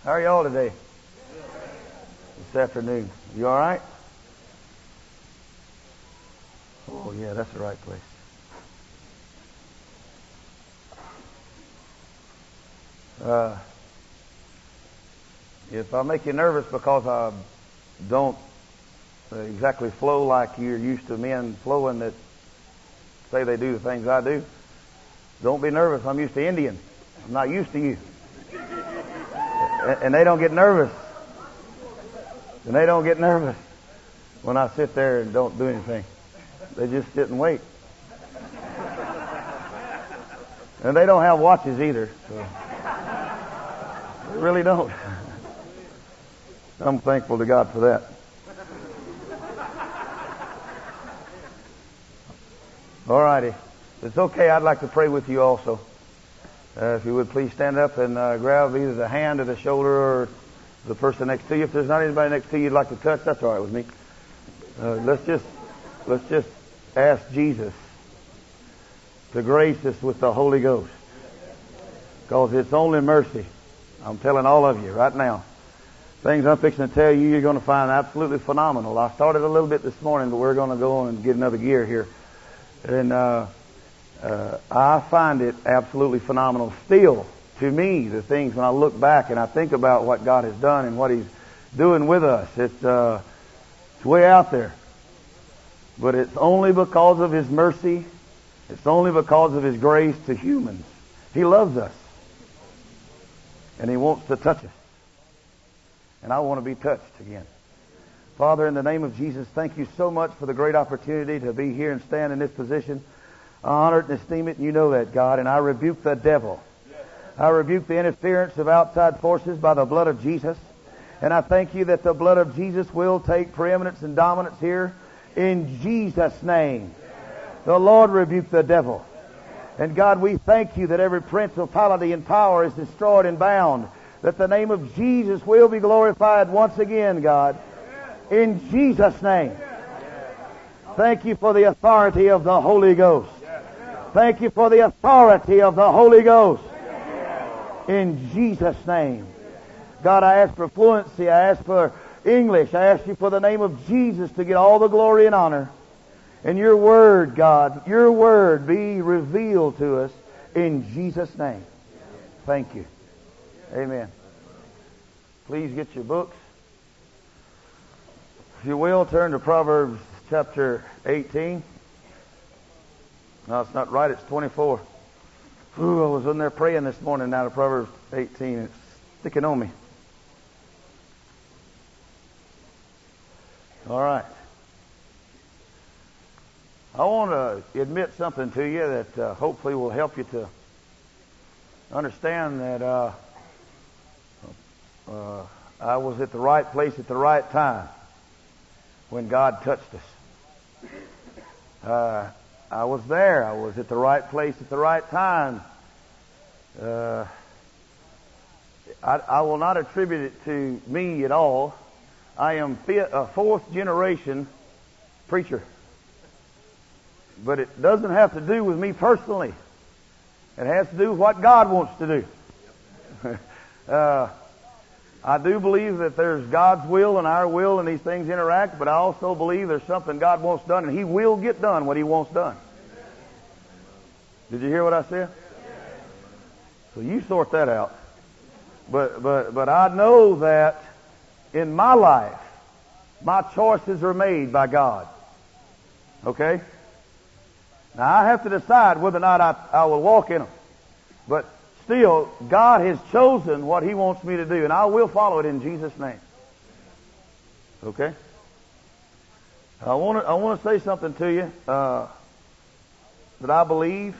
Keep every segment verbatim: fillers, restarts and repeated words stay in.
How are y'all today? This afternoon. You all right? Oh, yeah, that's the right place. Uh, if I make you nervous because I don't exactly flow like you're used to men flowing that say they do the things I do, don't be nervous. I'm used to Indian. I'm not used to you. And they don't get nervous. And they don't get nervous when I sit there and don't do anything. They just sit and wait. And they don't have watches either. So they really don't. I'm thankful to God for that. All righty. If it's okay, I'd like to pray with you also. Uh, if you would please stand up and uh, grab either the hand or the shoulder or the person next to you. If there's not anybody next to you you'd like to touch, that's all right with me. Uh, let's just let's just ask Jesus to grace us with the Holy Ghost, because it's only mercy. I'm telling all of you right now, things I'm fixing to tell you, you're going to find absolutely phenomenal. I started a little bit this morning, but we're going to go on and get another gear here, and uh, uh, I find it absolutely phenomenal. Still, to me, the things when I look back and I think about what God has done and what He's doing with us, it's uh, it's way out there. But it's only because of His mercy. It's only because of His grace to humans. He loves us. And He wants to touch us. And I want to be touched again. Father, in the name of Jesus, thank you so much for the great opportunity to be here and stand in this position. I honor it and esteem it, and you know that, God. And I rebuke the devil. I rebuke the interference of outside forces by the blood of Jesus. And I thank you that the blood of Jesus will take preeminence and dominance here in Jesus' name. The Lord rebuke the devil. And God, we thank you that every principality and power is destroyed and bound. That the name of Jesus will be glorified once again, God. In Jesus' name. Thank you for the authority of the Holy Ghost. Thank you for the authority of the Holy Ghost. In Jesus' name. God, I ask for fluency. I ask for English. I ask you for the name of Jesus to get all the glory and honor. And your word, God, your word be revealed to us in Jesus' name. Thank you. Amen. Please get your books. If you will, turn to Proverbs chapter eighteen. No, it's not right. It's twenty-four. Ooh, I was in there praying this morning out of Proverbs eighteen. It's sticking on me. All right. I want to admit something to you that uh, hopefully will help you to understand that uh, uh, I was at the right place at the right time when God touched us. Uh, I was there. I was at the right place at the right time. Uh, I, I will not attribute it to me at all. I am a fourth generation preacher. But it doesn't have to do with me personally. It has to do with what God wants to do. uh, I do believe that there's God's will and our will and these things interact, but I also believe there's something God wants done, and He will get done what He wants done. Did you hear what I said? So you sort that out. But but but I know that in my life, my choices are made by God. Okay? Now I have to decide whether or not I, I will walk in them. But still, God has chosen what He wants me to do, and I will follow it in Jesus' name. Okay? I want to I want to say something to you uh, that I believe.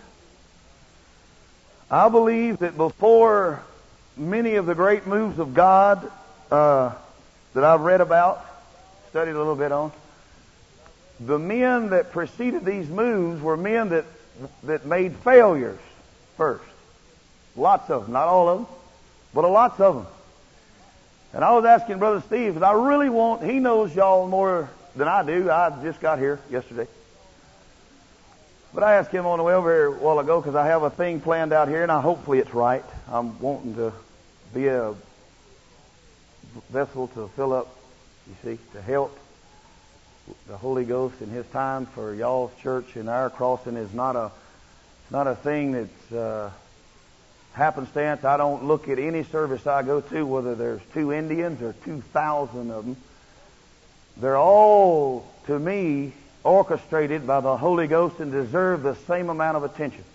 I believe that before many of the great moves of God uh, that I've read about, studied a little bit on, the men that preceded these moves were men that that made failures first. Lots of them, not all of them, but a lots of them. And I was asking Brother Steve, because I really want, he knows y'all more than I do. I just got here yesterday. But I asked him on the way over here a while ago, because I have a thing planned out here, and I hopefully it's right. I'm wanting to be a vessel to fill up, you see, to help the Holy Ghost in His time for y'all's church. And our crossing is not a not a thing that's uh, happenstance. I don't look at any service I go to, whether there's two Indians or two thousand of them. They're all, to me, orchestrated by the Holy Ghost and deserve the same amount of attention.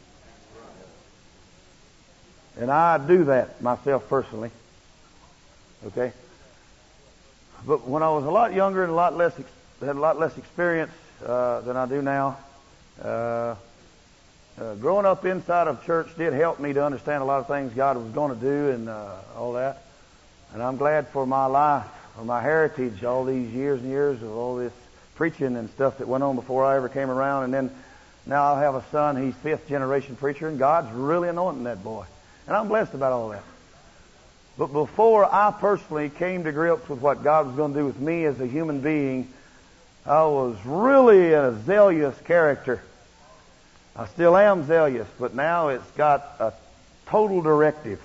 And I do that myself personally. Okay? But when I was a lot younger and a lot less, ex- had a lot less experience uh, than I do now, uh, uh, growing up inside of church did help me to understand a lot of things God was going to do and uh, all that. And I'm glad for my life, for my heritage, all these years and years of all this preaching and stuff that went on before I ever came around. And then now I have a son, he's fifth generation preacher, and God's really anointing that boy. And I'm blessed about all that. But before I personally came to grips with what God was going to do with me as a human being, I was really a zealous character. I still am zealous, but now it's got a total directive.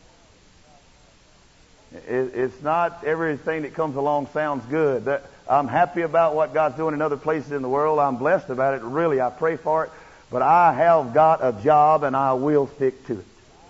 It's not everything that comes along sounds good. That I'm happy about what God's doing in other places in the world. I'm blessed about it. Really, I pray for it. But I have got a job, and I will stick to it.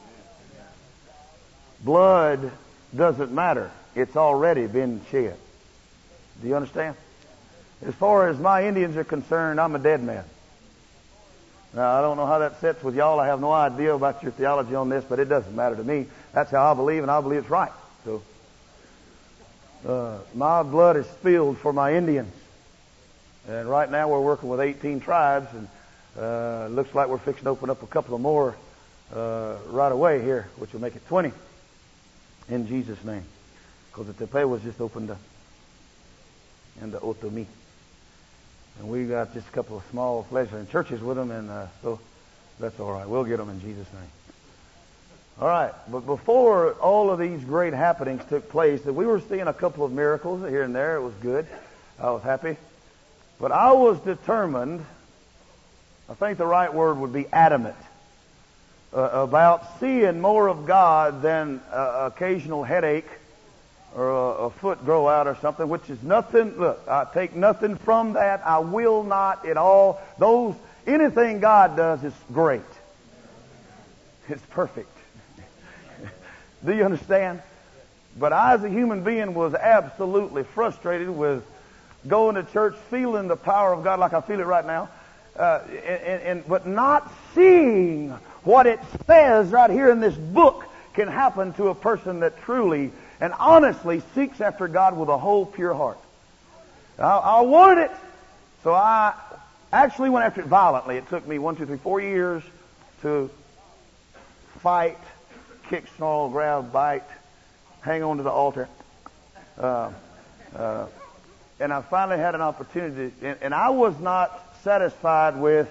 Blood doesn't matter. It's already been shed. Do you understand? As far as my Indians are concerned, I'm a dead man. Now, I don't know how that sits with y'all. I have no idea about your theology on this, but it doesn't matter to me. That's how I believe, and I believe it's right. So, uh, my blood is spilled for my Indians. And right now we're working with eighteen tribes, and uh, looks like we're fixing to open up a couple of more uh, right away here, which will make it twenty. In Jesus' name. Because the Tepe was just opened up. And the Otomi. And we got just a couple of small fledgling churches with them, and uh, so that's all right. We'll get them in Jesus' name. All right. But before all of these great happenings took place, we were seeing a couple of miracles here and there. It was good. I was happy. But I was determined, I think the right word would be adamant, Uh, about seeing more of God than uh, occasional headache or a, a foot grow out or something, which is nothing. Look, I take nothing from that. I will not at all. Those anything God does is great. It's perfect. Do you understand? But I, as a human being, was absolutely frustrated with going to church, feeling the power of God like I feel it right now, uh, and, and but not seeing what it says right here in this book can happen to a person that truly and honestly seeks after God with a whole pure heart. I, I wanted it, so I actually went after it violently. It took me one, two, three, four years to fight, kick, snarl, grab, bite, hang on to the altar. Uh, uh, and I finally had an opportunity, and, and I was not satisfied with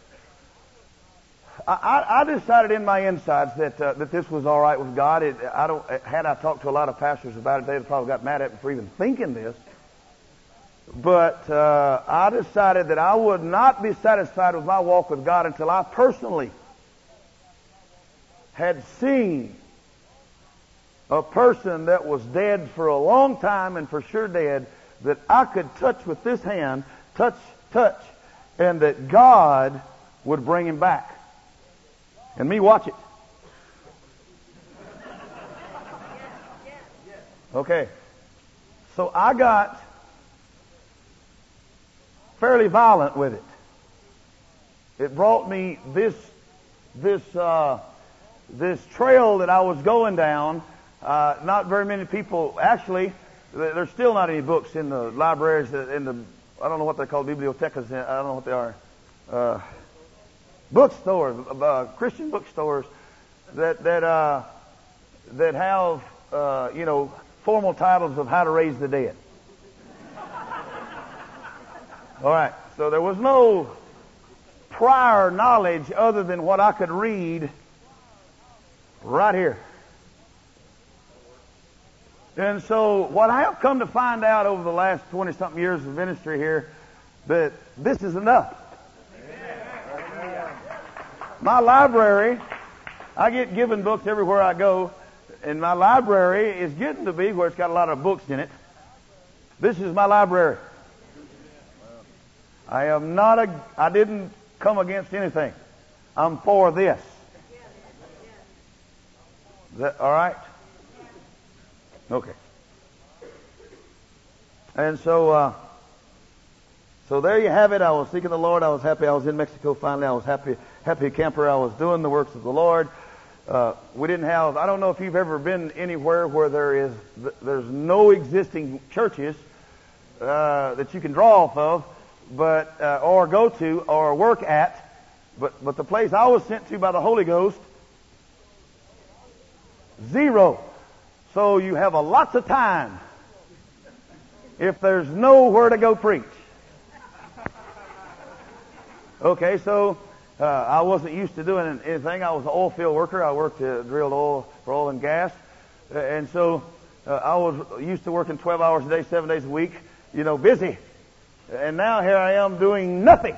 I, I decided in my insides that uh, that this was all right with God. It, I don't. Had I talked to a lot of pastors about it, they'd have probably got mad at me for even thinking this. But uh, I decided that I would not be satisfied with my walk with God until I personally had seen a person that was dead for a long time and for sure dead, that I could touch with this hand, touch, touch, and that God would bring him back. And me watch it. Okay. So I got fairly violent with it. It brought me this this uh, this trail that I was going down. Uh, not very many people, actually, there's still not any books in the libraries, in the, I don't know what they're called, bibliotecas, I don't know what they are. Uh, bookstores, uh, Christian bookstores that that uh, that have uh, you know formal titles of how to raise the dead. All right, so there was no prior knowledge other than what I could read right here. And so what I have come to find out over the last twenty-something years of ministry here, that this is enough. My library, I get given books everywhere I go. and my library is getting to be where it's got a lot of books in it. This is my library. I am not a, I didn't come against anything. I'm for this. Is that all right? Okay. And so, uh, so there you have it. I was seeking the Lord. I was happy. I was in Mexico finally. I was happy, happy camper. I was doing the works of the Lord. Uh, we didn't have, I don't know if you've ever been anywhere where there is, there's no existing churches, uh, that you can draw off of, but, uh, or go to, or work at. But, but the place I was sent to by the Holy Ghost, zero. So you have a lots of time if there's nowhere to go preach. Okay, so uh, I wasn't used to doing anything. I was an oil field worker. I worked, uh, drilled oil for oil and gas. Uh, and so uh, I was used to working twelve hours a day, seven days a week, you know, busy. And now here I am doing nothing.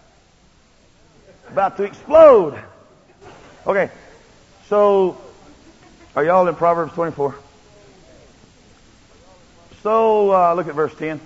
About to explode. Okay, so are y'all in Proverbs twenty-four? So uh, look at verse ten.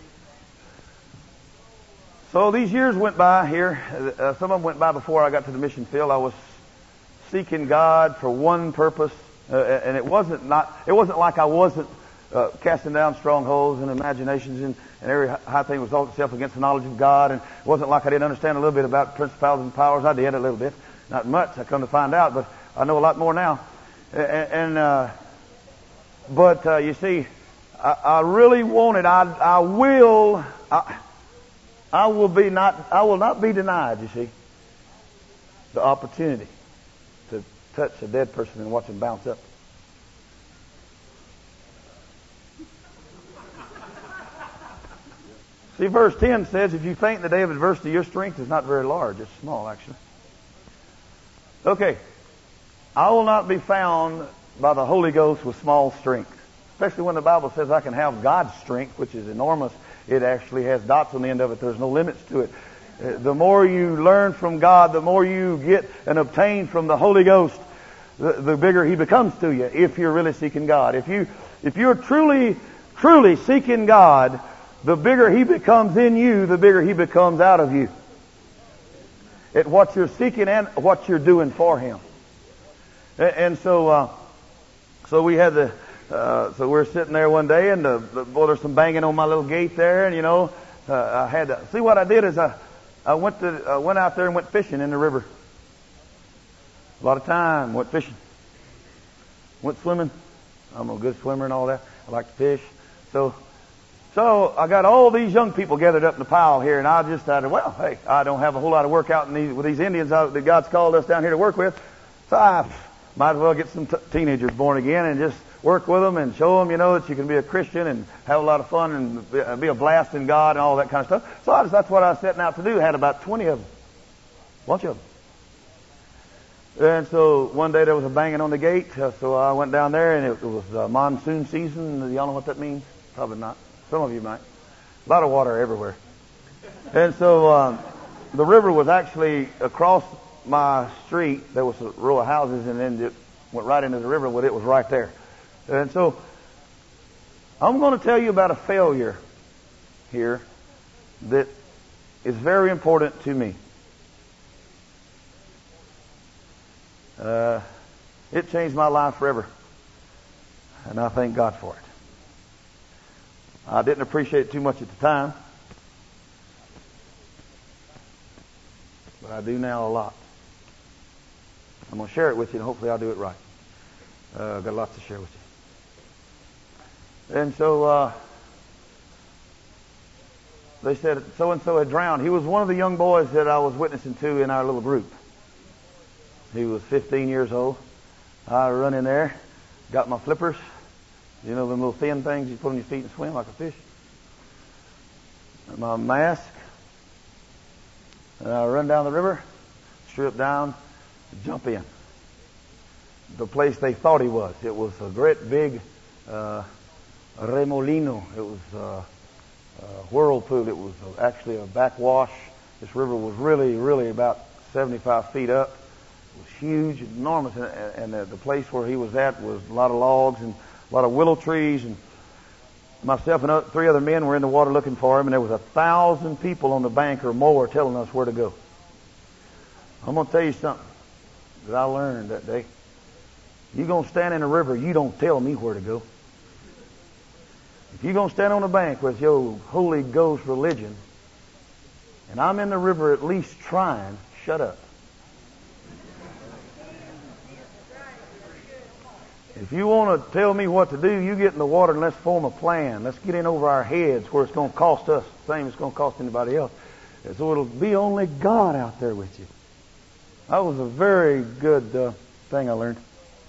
So these years went by here. Uh, some of them went by before I got to the mission field. I was seeking God for one purpose, uh, and it wasn't not. It wasn't like I wasn't uh, casting down strongholds and imaginations, and, and every high thing was exalted itself against the knowledge of God. And it wasn't like I didn't understand a little bit about principalities and powers. I did a little bit, not much. I come to find out, but I know a lot more now. And, and uh, but uh, you see, I, I really wanted. I I will. I, I will be not. I will not be denied. You see, the opportunity to touch a dead person and watch him bounce up. See, verse ten says, "If you faint in the day of adversity, your strength is not very large; it's small, actually." Okay, I will not be found by the Holy Ghost with small strength, especially when the Bible says I can have God's strength, which is enormous. It actually has dots on the end of it. There's no limits to it. Uh, the more you learn from God, the more you get and obtain from the Holy Ghost, the, the bigger He becomes to you. If you're really seeking God, if you if you're truly truly seeking God, the bigger He becomes in you, the bigger He becomes out of you. At what you're seeking and what you're doing for Him. And, and so, uh, so we had the. Uh, so we're sitting there one day, and the, the, boy, there's some banging on my little gate there, and you know, uh, I had to see what I did is I, I went to, uh, went out there and went fishing in the river. A lot of time went fishing, went swimming. I'm a good swimmer and all that. I like to fish. So, so I got all these young people gathered up in the pile here, and I just decided, well, hey, I don't have a whole lot of work out in these, with these Indians out, that God's called us down here to work with, so I might as well get some t- teenagers born again and just work with them and show them, you know, that you can be a Christian and have a lot of fun and be a blast in God and all that kind of stuff. So I just, that's what I was setting out to do. I had about twenty of them. A bunch of them. And so one day there was a banging on the gate. Uh, so I went down there, and it, it was uh, monsoon season. Y'all know what that means? Probably not. Some of you might. A lot of water everywhere. And so um, the river was actually across my street. There was a row of houses, and then it went right into the river, but it was right there. And so, I'm going to tell you about a failure here that is very important to me. Uh, it changed my life forever, and I thank God for it. I didn't appreciate it too much at the time, but I do now a lot. I'm going to share it with you, and hopefully I'll do it right. Uh, I've got lots to share with you. And so uh, they said so-and-so had drowned. He was one of the young boys that I was witnessing to in our little group. He was fifteen years old. I run in there, got my flippers, you know, them little thin things you put on your feet and swim like a fish. And my mask. And I run down the river, strip down, jump in. The place they thought he was. It was a great big uh, remolino. It was uh, a whirlpool. It was actually a backwash. This river was really, really about seventy-five feet up. was huge, enormous, and, and the, the place where he was at was a lot of logs and a lot of willow trees, and myself and three other men were in the water looking for him, and there was a thousand people on the bank or more telling us where to go. I'm going to tell you something that I learned that day. You're going to stand in a river, you don't tell me where to go. If you're going to stand on the bank with your Holy Ghost religion, and I'm in the river at least trying, shut up. If you want to tell me what to do, you get in the water and let's form a plan. Let's get in over our heads where it's going to cost us the same as it's going to cost anybody else. And so it'll be only God out there with you. That was a very good uh, thing I learned.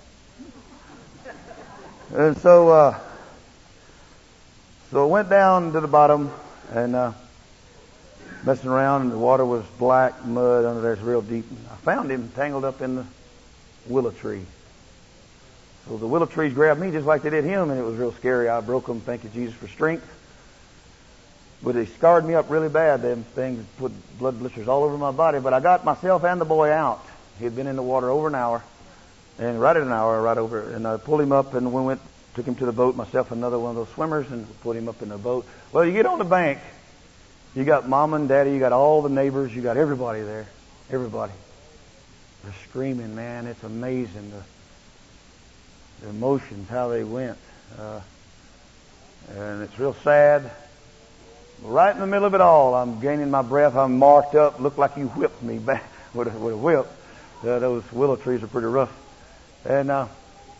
And so, uh, so I went down to the bottom and uh, messing around, and the water was black mud under there. It's real deep. I found him tangled up in the willow tree. So the willow trees grabbed me just like they did him, and it was real scary. I broke them, thank you, Jesus, for strength. But they scarred me up really bad. Them things put blood blisters all over my body. But I got myself and the boy out. He had been in the water over an hour, and right at an hour, right over. And I pulled him up, and we went, took him to the boat, myself and another one of those swimmers, and put him up in the boat. Well, you get on the bank, you got mom and daddy, you got all the neighbors, you got everybody there. Everybody. They're screaming, man. It's amazing. The, the emotions, how they went. Uh, and it's real sad. Right in the middle of it all, I'm gaining my breath. I'm marked up. Looked like you whipped me back with a, with a whip. Uh, those willow trees are pretty rough. And uh,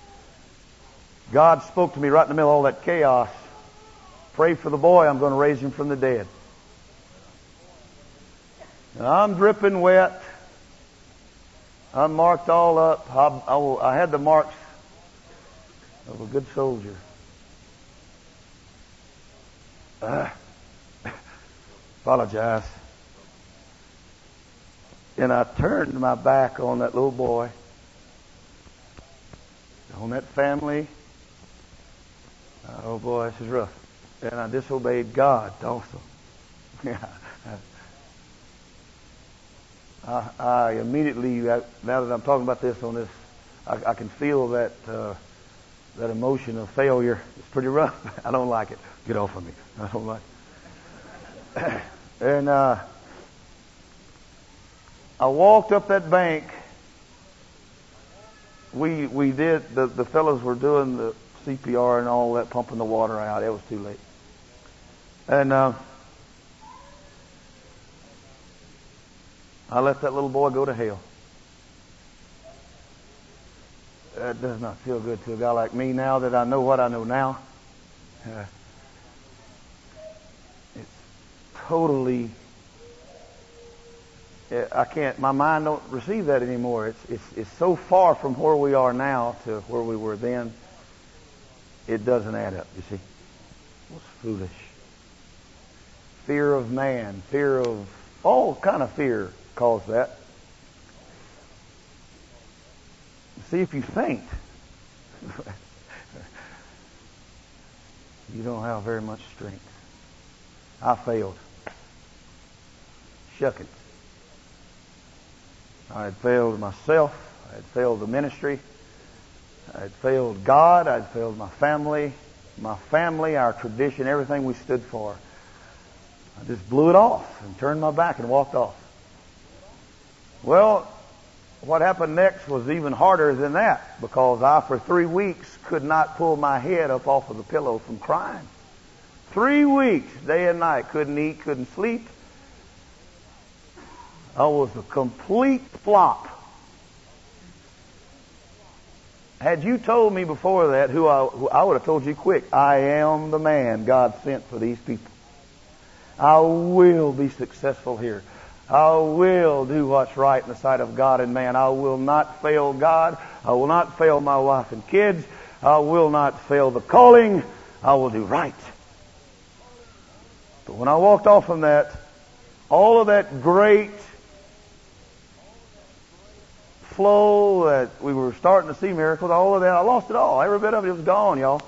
God spoke to me right in the middle of all that chaos. Pray for the boy. I'm going to raise him from the dead. And I'm dripping wet. I'm marked all up. I, I, I had the marks of a good soldier. Uh, apologize. And I turned my back on that little boy, on that family. Oh boy, this is rough. And I disobeyed God also. I, I immediately, now that I'm talking about this on this, I, I can feel that uh, that emotion of failure. It's pretty rough. I don't like it. Get off of me. I don't like it. And uh, I walked up that bank. We we did, the, the fellows were doing the C P R and all that, pumping the water out. It was too late. And uh, I let that little boy go to hell. That does not feel good to a guy like me now that I know what I know now. Uh, it's totally, I can't, my mind don't receive that anymore. It's, it's, it's so far from where we are now to where we were then. It doesn't add up, you see. It was foolish. Fear of man, fear of, all kind of fear caused that. See, if you faint, you don't have very much strength. I failed. Shuck it. I had failed myself. I had failed the ministry. I had failed God. I had failed my family. My family, our tradition, everything we stood for. I just blew it off and turned my back and walked off. Well, what happened next was even harder than that, because I, for three weeks, could not pull my head up off of the pillow from crying. Three weeks, day and night, couldn't eat, couldn't sleep. I was a complete flop. Had you told me before that who I, who I would have told you quick, I am the man God sent for these people. I will be successful here. I will do what's right in the sight of God and man. I will not fail God. I will not fail my wife and kids. I will not fail the calling. I will do right. But when I walked off from that, all of that great flow that we were starting to see miracles, all of that, I lost it all. Every bit of it was gone, y'all.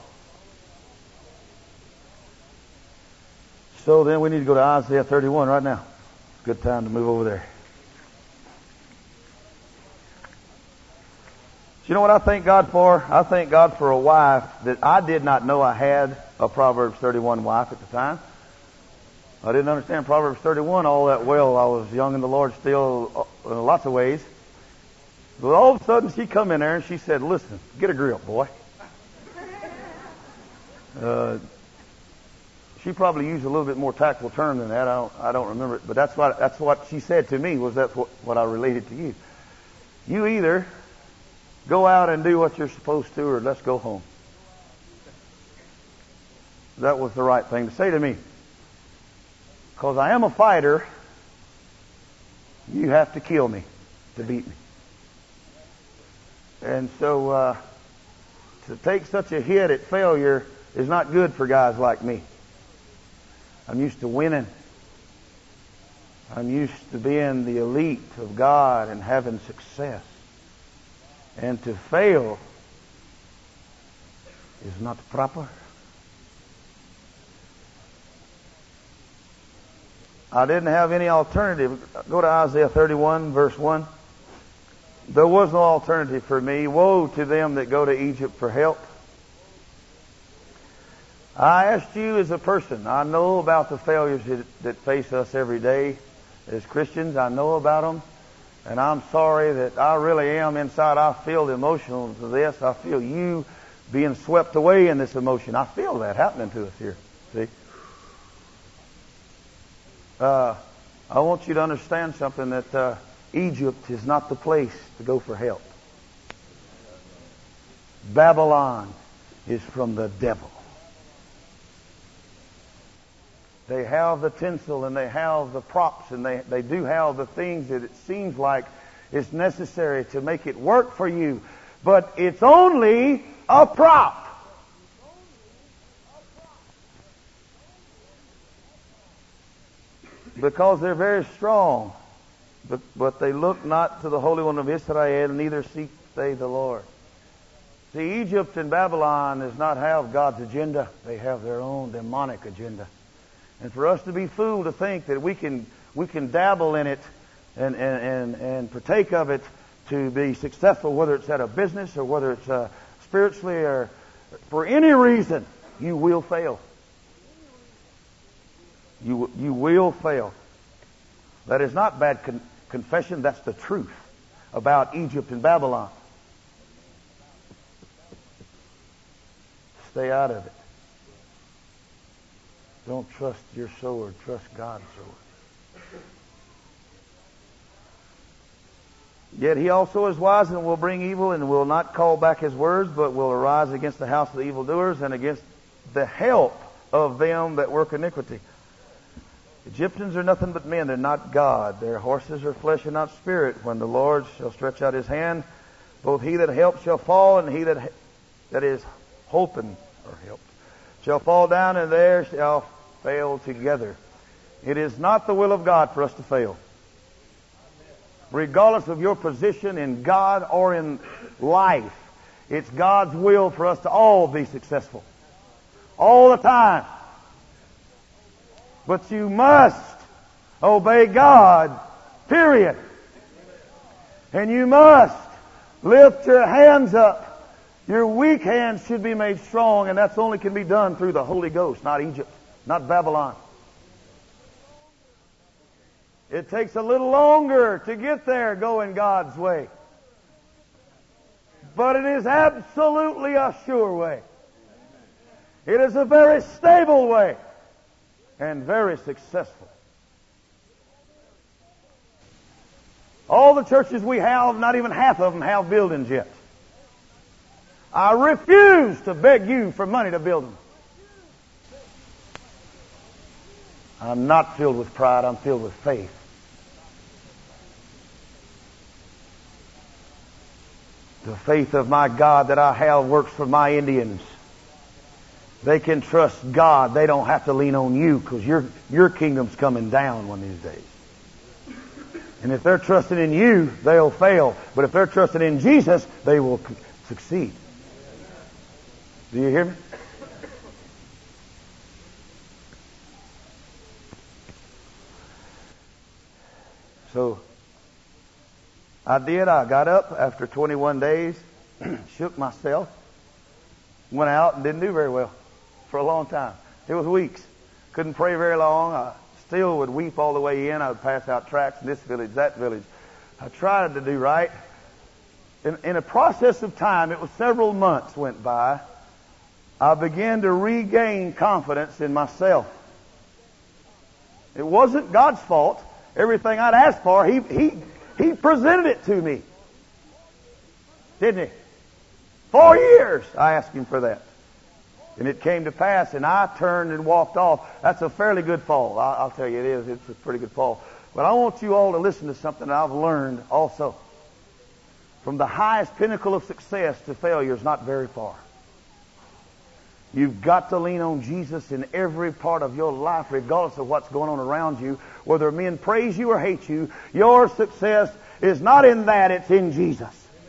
So then we need to go to Isaiah thirty-one right now. Good time to move over there. You know what I thank God for? I thank God for a wife that I did not know I had a Proverbs thirty-one wife at the time. I didn't understand Proverbs thirty-one all that well. I was young in the Lord still in lots of ways. But all of a sudden she come in there and she said, listen, get a grip, boy. Uh, she probably used a little bit more tactful term than that. I don't, I don't remember it. But that's what, that's what she said to me, was that's what, what I related to you. You either go out and do what you're supposed to, or let's go home. That was the right thing to say to me. Because I am a fighter, you have to kill me to beat me. And so uh, to take such a hit at failure is not good for guys like me. I'm used to winning. I'm used to being the elite of God and having success. And to fail is not proper. I didn't have any alternative. Go to Isaiah thirty-one, verse one. There was no alternative for me. Woe to them that go to Egypt for help. I asked you as a person, I know about the failures that, that face us every day as Christians. I know about them. And I'm sorry that I really am inside. I feel the emotion to this. I feel you being swept away in this emotion. I feel that happening to us here. See? Uh, I want you to understand something, that uh, Egypt is not the place to go for help. Babylon is from the devil. They have the tinsel and they have the props and they, they do have the things that it seems like is necessary to make it work for you. But it's only a prop. Because they're very strong. But, but they look not to the Holy One of Israel, neither seek they the Lord. See, Egypt and Babylon does not have God's agenda. They have their own demonic agenda. And for us to be fooled to think that we can we can dabble in it and, and, and, and partake of it to be successful, whether it's at a business or whether it's uh, spiritually or for any reason, you will fail. You, you will fail. That is not bad con- confession. That's the truth about Egypt and Babylon. Stay out of it. Don't trust your sword. Trust God's sword. Yet he also is wise and will bring evil and will not call back his words, but will arise against the house of the evildoers and against the help of them that work iniquity. Egyptians are nothing but men. They're not God. Their horses are flesh and not spirit. When the Lord shall stretch out his hand, both he that helps shall fall, and he that that is hoping or helped shall fall down, and there shall fail together. It is not the will of God for us to fail. Regardless of your position in God or in life, it's God's will for us to all be successful. All the time. But you must obey God, period. And you must lift your hands up. Your weak hands should be made strong, and that's only can be done through the Holy Ghost, not Egypt, not Babylon. It takes a little longer to get there going God's way. But it is absolutely a sure way. It is a very stable way and very successful. All the churches we have, not even half of them have buildings yet. I refuse to beg you for money to build them. I'm not filled with pride, I'm filled with faith. The faith of my God that I have works for my Indians. They can trust God. They don't have to lean on you, because your, your kingdom's coming down one of these days. And if they're trusting in you, they'll fail. But if they're trusting in Jesus, they will succeed. Do you hear me? So, I did. I got up after twenty-one days. shook myself, went out and didn't do very well for a long time. It was weeks. Couldn't pray very long. I still would weep all the way in. I would pass out tracts in this village, that village. I tried to do right. In, in a process of time, it was several months went by, I began to regain confidence in myself. It wasn't God's fault. Everything I'd asked for, He He He presented it to me. Didn't He? Four years I asked Him for that. And it came to pass, and I turned and walked off. That's a fairly good fall. I, I'll tell you, it is. It's a pretty good fall. But I want you all to listen to something that I've learned also. From the highest pinnacle of success to failure is not very far. You've got to lean on Jesus in every part of your life, regardless of what's going on around you. Whether men praise you or hate you, your success is not in that, it's in Jesus.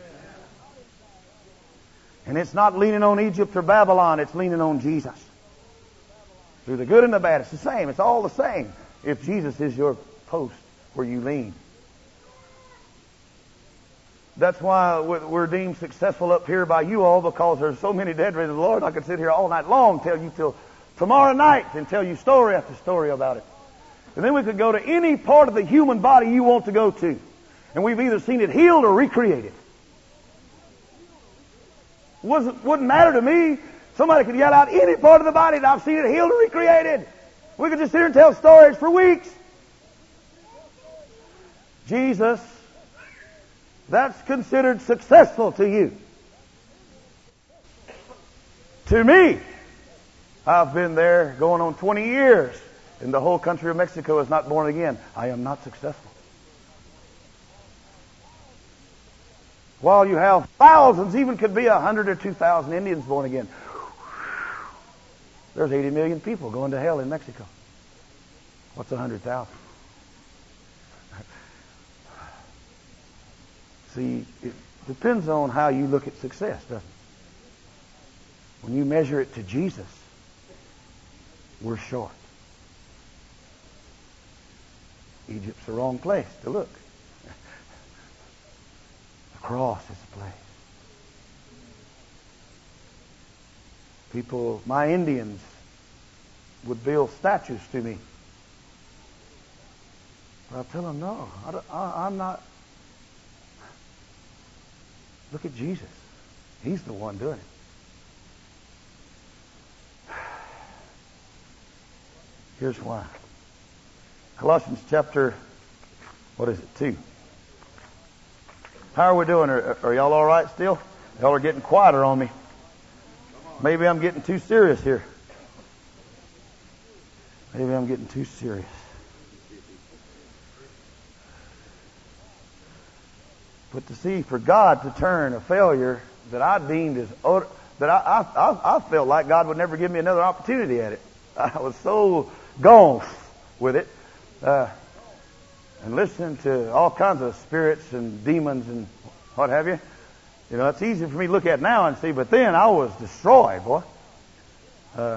And it's not leaning on Egypt or Babylon, it's leaning on Jesus. Through the good and the bad, it's the same. It's all the same if Jesus is your post where you lean. That's why we're deemed successful up here by you all, because there's so many dead rid of the Lord. I could sit here all night long, tell you till tomorrow night, and tell you story after story about it. And then we could go to any part of the human body you want to go to. And we've either seen it healed or recreated. Wasn't, wouldn't matter to me. Somebody could yell out any part of the body and I've seen it healed or recreated. We could just sit here and tell stories for weeks. Jesus, that's considered successful to you. To me, I've been there going on twenty years, and the whole country of Mexico is not born again. I am not successful. While you have thousands, even could be a hundred or two thousand Indians born again. There's eighty million people going to hell in Mexico. What's a hundred thousand? See, it depends on how you look at success, doesn't it? When you measure it to Jesus, we're short. Egypt's the wrong place to look. The cross is the place. People, my Indians, would build statues to me. But I tell them, no, I don't, I, I'm not. Look at Jesus. He's the one doing it. Here's why. Colossians chapter, what is it, two. How are we doing? Are, are y'all all right still? Y'all are getting quieter on me. Maybe I'm getting too serious here. Maybe I'm getting too serious. But to see, for God to turn a failure that I deemed as, that I, I, I felt like God would never give me another opportunity at it. I was so gone with it. Uh, and listening to all kinds of spirits and demons and what have you. You know, it's easy for me to look at now and see, but then I was destroyed, boy. Uh,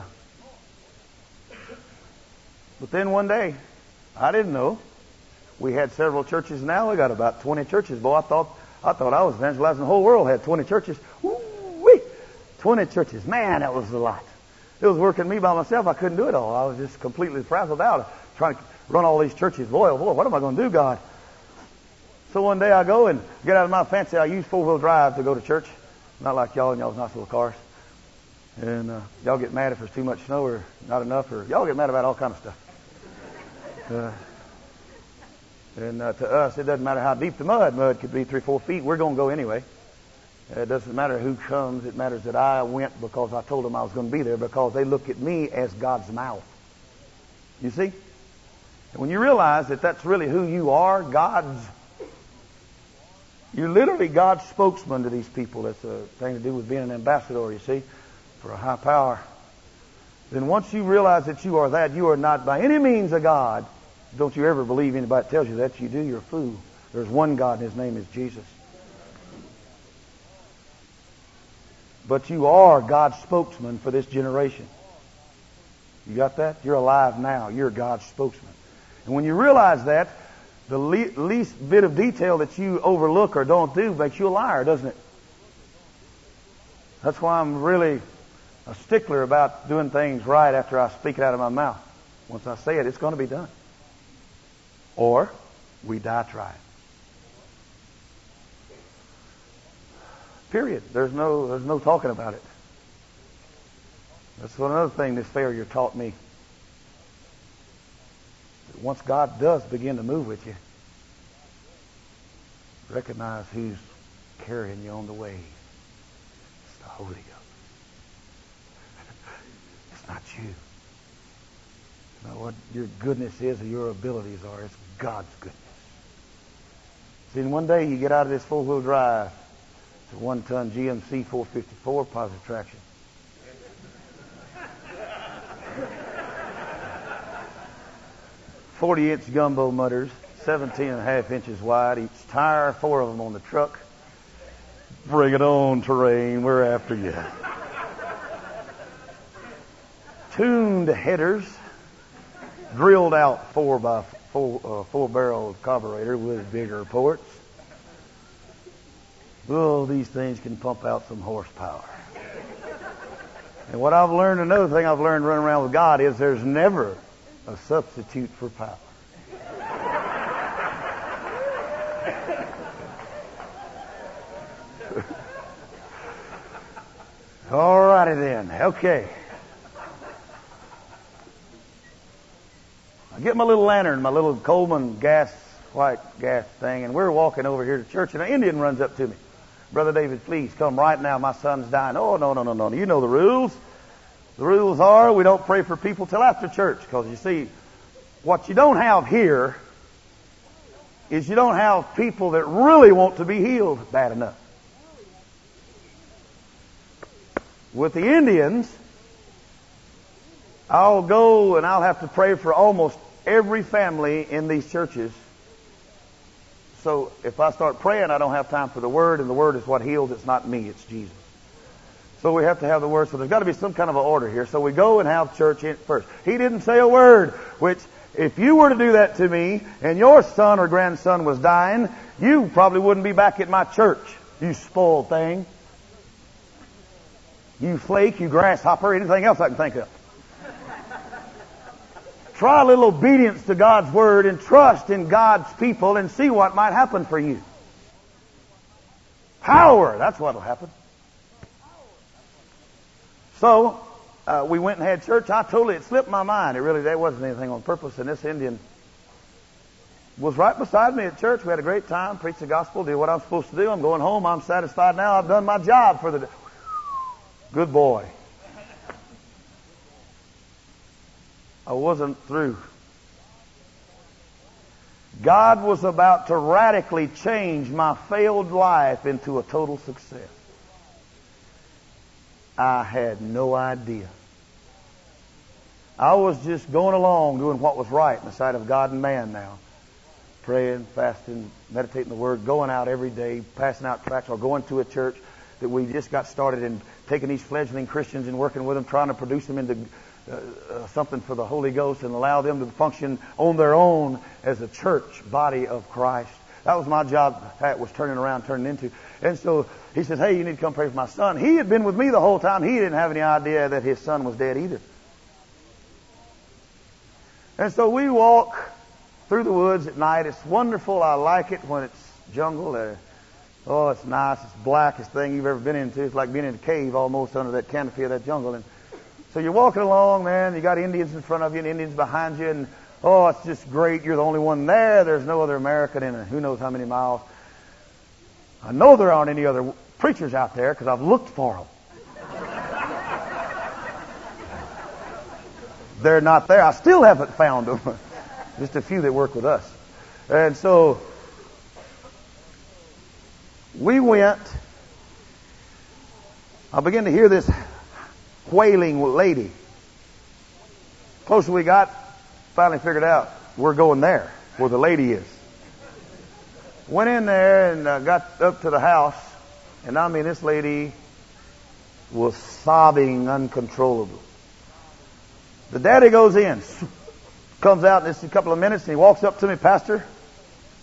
but then one day, I didn't know. We had several churches now. We got about twenty churches. Boy, I thought I thought I was evangelizing the whole world. Had twenty churches. Woo-wee! twenty churches. Man, that was a lot. It was working me by myself. I couldn't do it all. I was just completely frazzled out trying to run all these churches. Boy, boy, what am I going to do, God? So one day I go and get out of my fancy. I use four-wheel drive to go to church. Not like y'all in y'all's nice little cars. And uh, y'all get mad if there's too much snow or not enough. Or y'all get mad about all kind of stuff. Uh, And uh, to us, it doesn't matter how deep the mud. Mud could be three, four feet. We're going to go anyway. Uh, it doesn't matter who comes. It matters that I went because I told them I was going to be there, because they look at me as God's mouth. You see? And when you realize that that's really who you are, God's, you're literally God's spokesman to these people. That's a thing to do with being an ambassador, you see, for a high power. Then once you realize that you are that, you are not by any means a God. Don't you ever believe anybody that tells you that. You do, you're a fool. There's one God, and His name is Jesus. But you are God's spokesman for this generation. You got that? You're alive now. You're God's spokesman. And when you realize that, the le- least bit of detail that you overlook or don't do makes you a liar, doesn't it? That's why I'm really a stickler about doing things right after I speak it out of my mouth. Once I say it, it's going to be done. Or we die trying. Period. There's no, there's no talking about it. That's another thing this failure taught me. Once God does begin to move with you, recognize who's carrying you on the way. It's the Holy Ghost. It's not you. It's not what your goodness is or your abilities are. It's God's goodness. See, and one day you get out of this four-wheel drive. It's a one-ton G M C four fifty-four positive traction. forty-inch gumbo mutters, seventeen and a half inches wide, each tire, four of them on the truck. Bring it on, terrain. We're after you. Tuned headers, drilled out four by four, uh, four barrel carburetor with bigger ports. Oh, these things can pump out some horsepower. And what I've learned, another thing I've learned running around with God is there's never a substitute for power. All righty then. Okay. I get my little lantern, my little Coleman gas, white gas thing, and we're walking over here to church, and an Indian runs up to me. Brother David, please come right now. My son's dying. Oh, no, no, no, no. You know the rules. The rules are we don't pray for people till after church, because you see, what you don't have here is you don't have people that really want to be healed bad enough. With the Indians, I'll go and I'll have to pray for almost every family in these churches. So if I start praying, I don't have time for the Word, and the Word is what heals. It's not me, it's Jesus. So we have to have the Word. So there's got to be some kind of an order here. So we go and have church in first. He didn't say a word, which if you were to do that to me and your son or grandson was dying, you probably wouldn't be back at my church, you spoiled thing. You flake, you grasshopper, anything else I can think of. Try a little obedience to God's Word and trust in God's people and see what might happen for you. Power, that's what will happen. So, uh, we went and had church. I totally, it slipped my mind. It really, there wasn't anything on purpose. And this Indian was right beside me at church. We had a great time, preached the gospel, did what I'm supposed to do. I'm going home. I'm satisfied now. I've done my job for the day. Good boy. I wasn't through. God was about to radically change my failed life into a total success. I had no idea. I was just going along doing what was right in the sight of God and man now. Praying, fasting, meditating the Word, going out every day, passing out tracts, or going to a church that we just got started in, taking these fledgling Christians and working with them, trying to produce them into uh, uh, something for the Holy Ghost and allow them to function on their own as a church body of Christ. That was my job. Pat was turning around, turning into. And so he says, hey, you need to come pray for my son. He had been with me the whole time. He didn't have any idea that his son was dead either. And so we walk through the woods at night. It's wonderful. I like it when it's jungle. Uh, oh, it's nice. It's the blackest thing you've ever been into. It's like being in a cave almost under that canopy of that jungle. And so you're walking along, man. You got Indians in front of you and Indians behind you. And oh, it's just great. You're the only one there. There's no other American in who knows how many miles. I know there aren't any other preachers out there because I've looked for them. They're not there. I still haven't found them. Just a few that work with us. And so we went. I began to hear this wailing lady. Closer we got, finally figured out we're going there where the lady is. Went in there and uh, got up to the house, and I mean this lady was sobbing uncontrollably. The daddy goes in, comes out in just a couple of minutes, and he walks up to me, Pastor,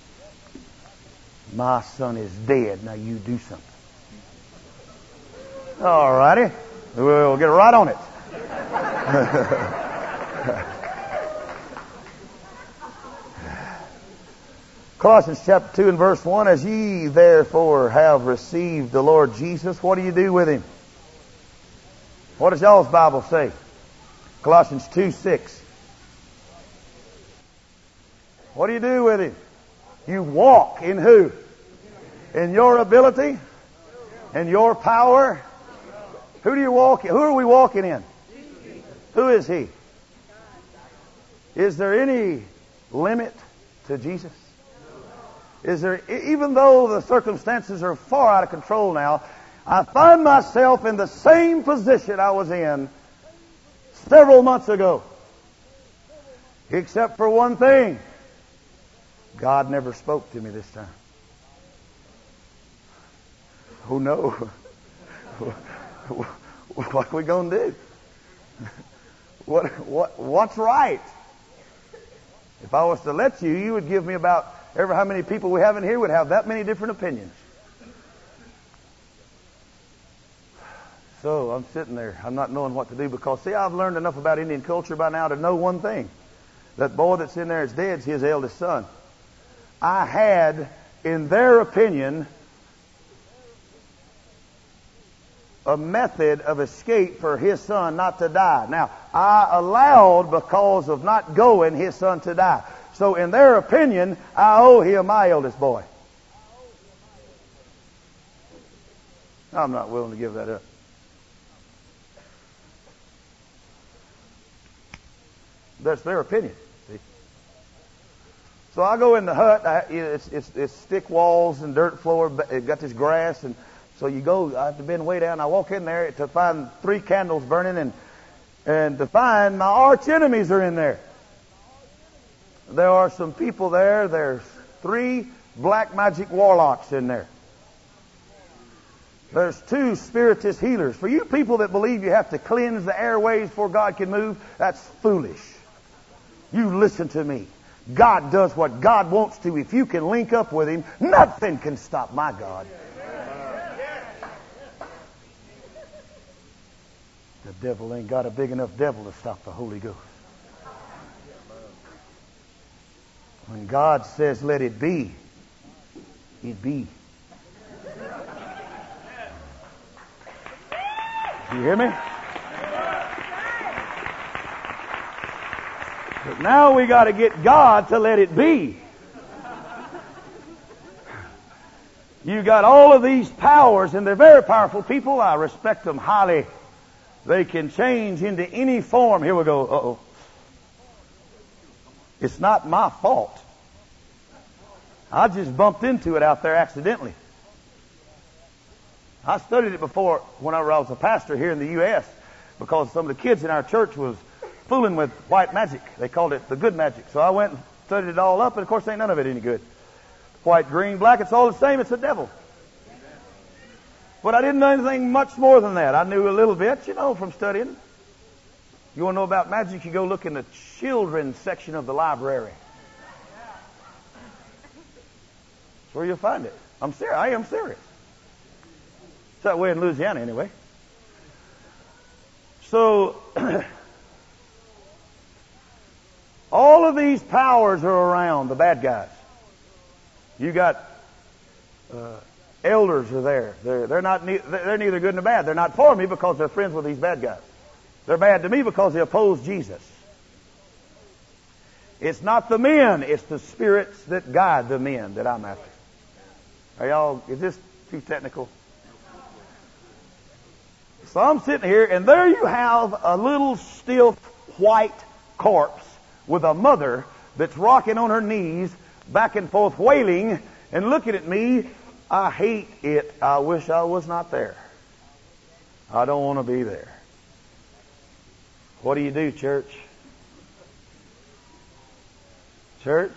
my son is dead. Now you do something. All righty. We'll get right on it. Colossians chapter two and verse one, as ye therefore have received the Lord Jesus, what do you do with Him? What does y'all's Bible say? Colossians two six. What do you do with Him? You walk in who? In your ability? In your power? Who do you walk in? Who are we walking in? Who is He? Is there any limit to Jesus? Is there, even though the circumstances are far out of control now, I find myself in the same position I was in several months ago. Except for one thing. God never spoke to me this time. Oh no. What are we going to do? What, what, what's right? If I was to let you, you would give me about ever how many people we have in here would have that many different opinions. So I'm sitting there. I'm not knowing what to do because, see, I've learned enough about Indian culture by now to know one thing. That boy that's in there is dead is his eldest son. I had, in their opinion, a method of escape for his son not to die. Now, I allowed, because of not going, his son to die. So in their opinion, I owe him my eldest boy. I'm not willing to give that up. That's their opinion. See? So I go in the hut. I, it's, it's, it's stick walls and dirt floor. It got this grass, and so you go. I have to bend way down. I walk in there to find three candles burning, and and to find my arch enemies are in there. There are some people there. There's three black magic warlocks in there. There's two spiritist healers. For you people that believe you have to cleanse the airways before God can move, that's foolish. You listen to me. God does what God wants to. If you can link up with Him, nothing can stop my God. The devil ain't got a big enough devil to stop the Holy Ghost. When God says, let it be, it be. You hear me? But now we got to get God to let it be. You got all of these powers, and they're very powerful people. I respect them highly. They can change into any form. Here we go. Uh-oh. It's not my fault. I just bumped into it out there accidentally. I studied it before when I was a pastor here in the U S because some of the kids in our church was fooling with white magic. They called it the good magic. So I went and studied it all up, and of course ain't none of it any good. White, green, black, it's all the same. It's the devil. But I didn't know anything much more than that. I knew a little bit, you know, from studying. You want to know about magic? You go look in the children's section of the library. That's where you'll find it. I'm serious. I am serious. It's that way in Louisiana anyway. So, all of these powers are around the bad guys. You got uh, elders are there. They're they're not ne- they're neither good nor bad. They're not for me because they're friends with these bad guys. They're bad to me because they oppose Jesus. It's not the men; it's the spirits that guide the men that I'm after. Are y'all? Is this too technical? So I'm sitting here, and there you have a little stiff white corpse with a mother that's rocking on her knees, back and forth wailing and looking at me. I hate it. I wish I was not there. I don't want to be there. What do you do, church? Church?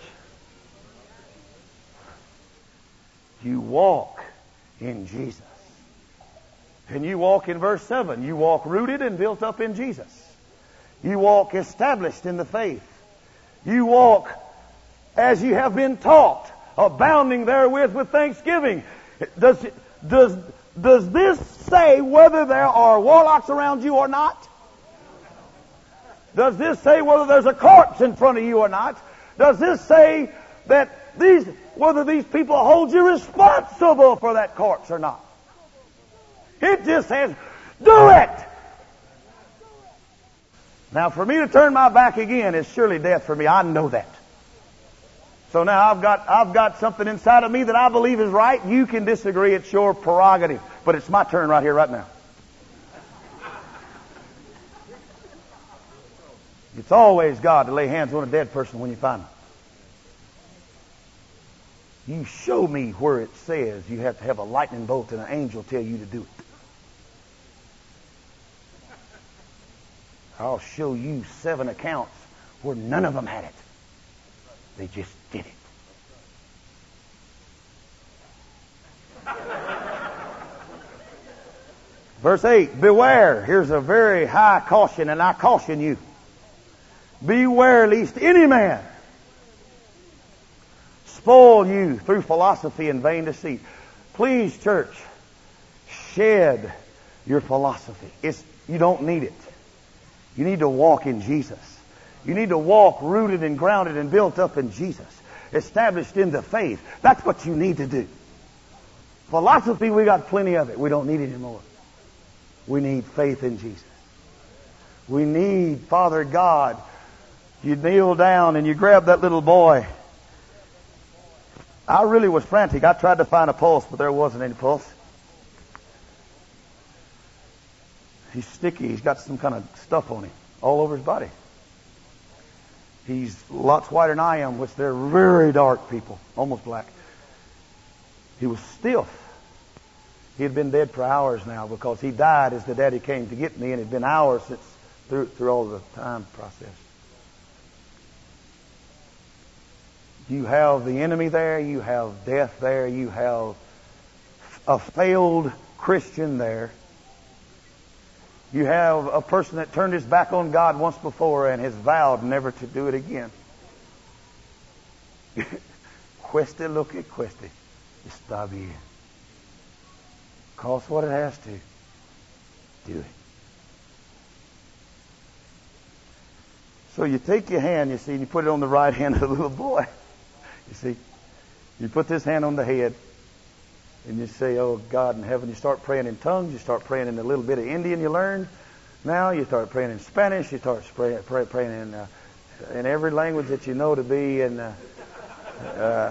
You walk in Jesus. And you walk in verse seven. You walk rooted and built up in Jesus. You walk established in the faith. You walk as you have been taught, abounding therewith with thanksgiving. Does, does Does this say whether there are warlocks around you or not? Does this say whether there's a corpse in front of you or not? Does this say that these, whether these people hold you responsible for that corpse or not? It just says, do it! Now, for me to turn my back again is surely death for me. I know that. So now I've got, I've got something inside of me that I believe is right. You can disagree. It's your prerogative. But it's my turn right here, right now. It's always God to lay hands on a dead person when you find them. You show me where it says you have to have a lightning bolt and an angel tell you to do it. I'll show you seven accounts where none of them had it. They just did it. Verse eight, beware. Here's a very high caution, and I caution you. Beware lest any man spoil you through philosophy and vain deceit. Please, church, shed your philosophy. It's, you don't need it. You need to walk in Jesus. You need to walk rooted and grounded and built up in Jesus. Established in the faith. That's what you need to do. Philosophy, we got plenty of it. We don't need it anymore. We need faith in Jesus. We need, Father God, you kneel down and you grab that little boy. I really was frantic. I tried to find a pulse, but there wasn't any pulse. He's sticky. He's got some kind of stuff on him all over his body. He's lots whiter than I am, which they're very dark people, almost black. He was stiff. He had been dead for hours now because he died as the daddy came to get me, and it had been hours since through, through all the time process. You have the enemy there. You have death there. You have a failed Christian there. You have a person that turned his back on God once before and has vowed never to do it again. Queste lo que cueste, está bien. Cost what it has to. Do it. So you take your hand, you see, and you put it on the right hand of the little boy. You see, you put this hand on the head, and you say, oh, God in heaven. You start praying in tongues. You start praying in a little bit of Indian you learned. Now you start praying in Spanish. You start pray, pray, praying in uh, in every language that you know to be. And, uh, uh,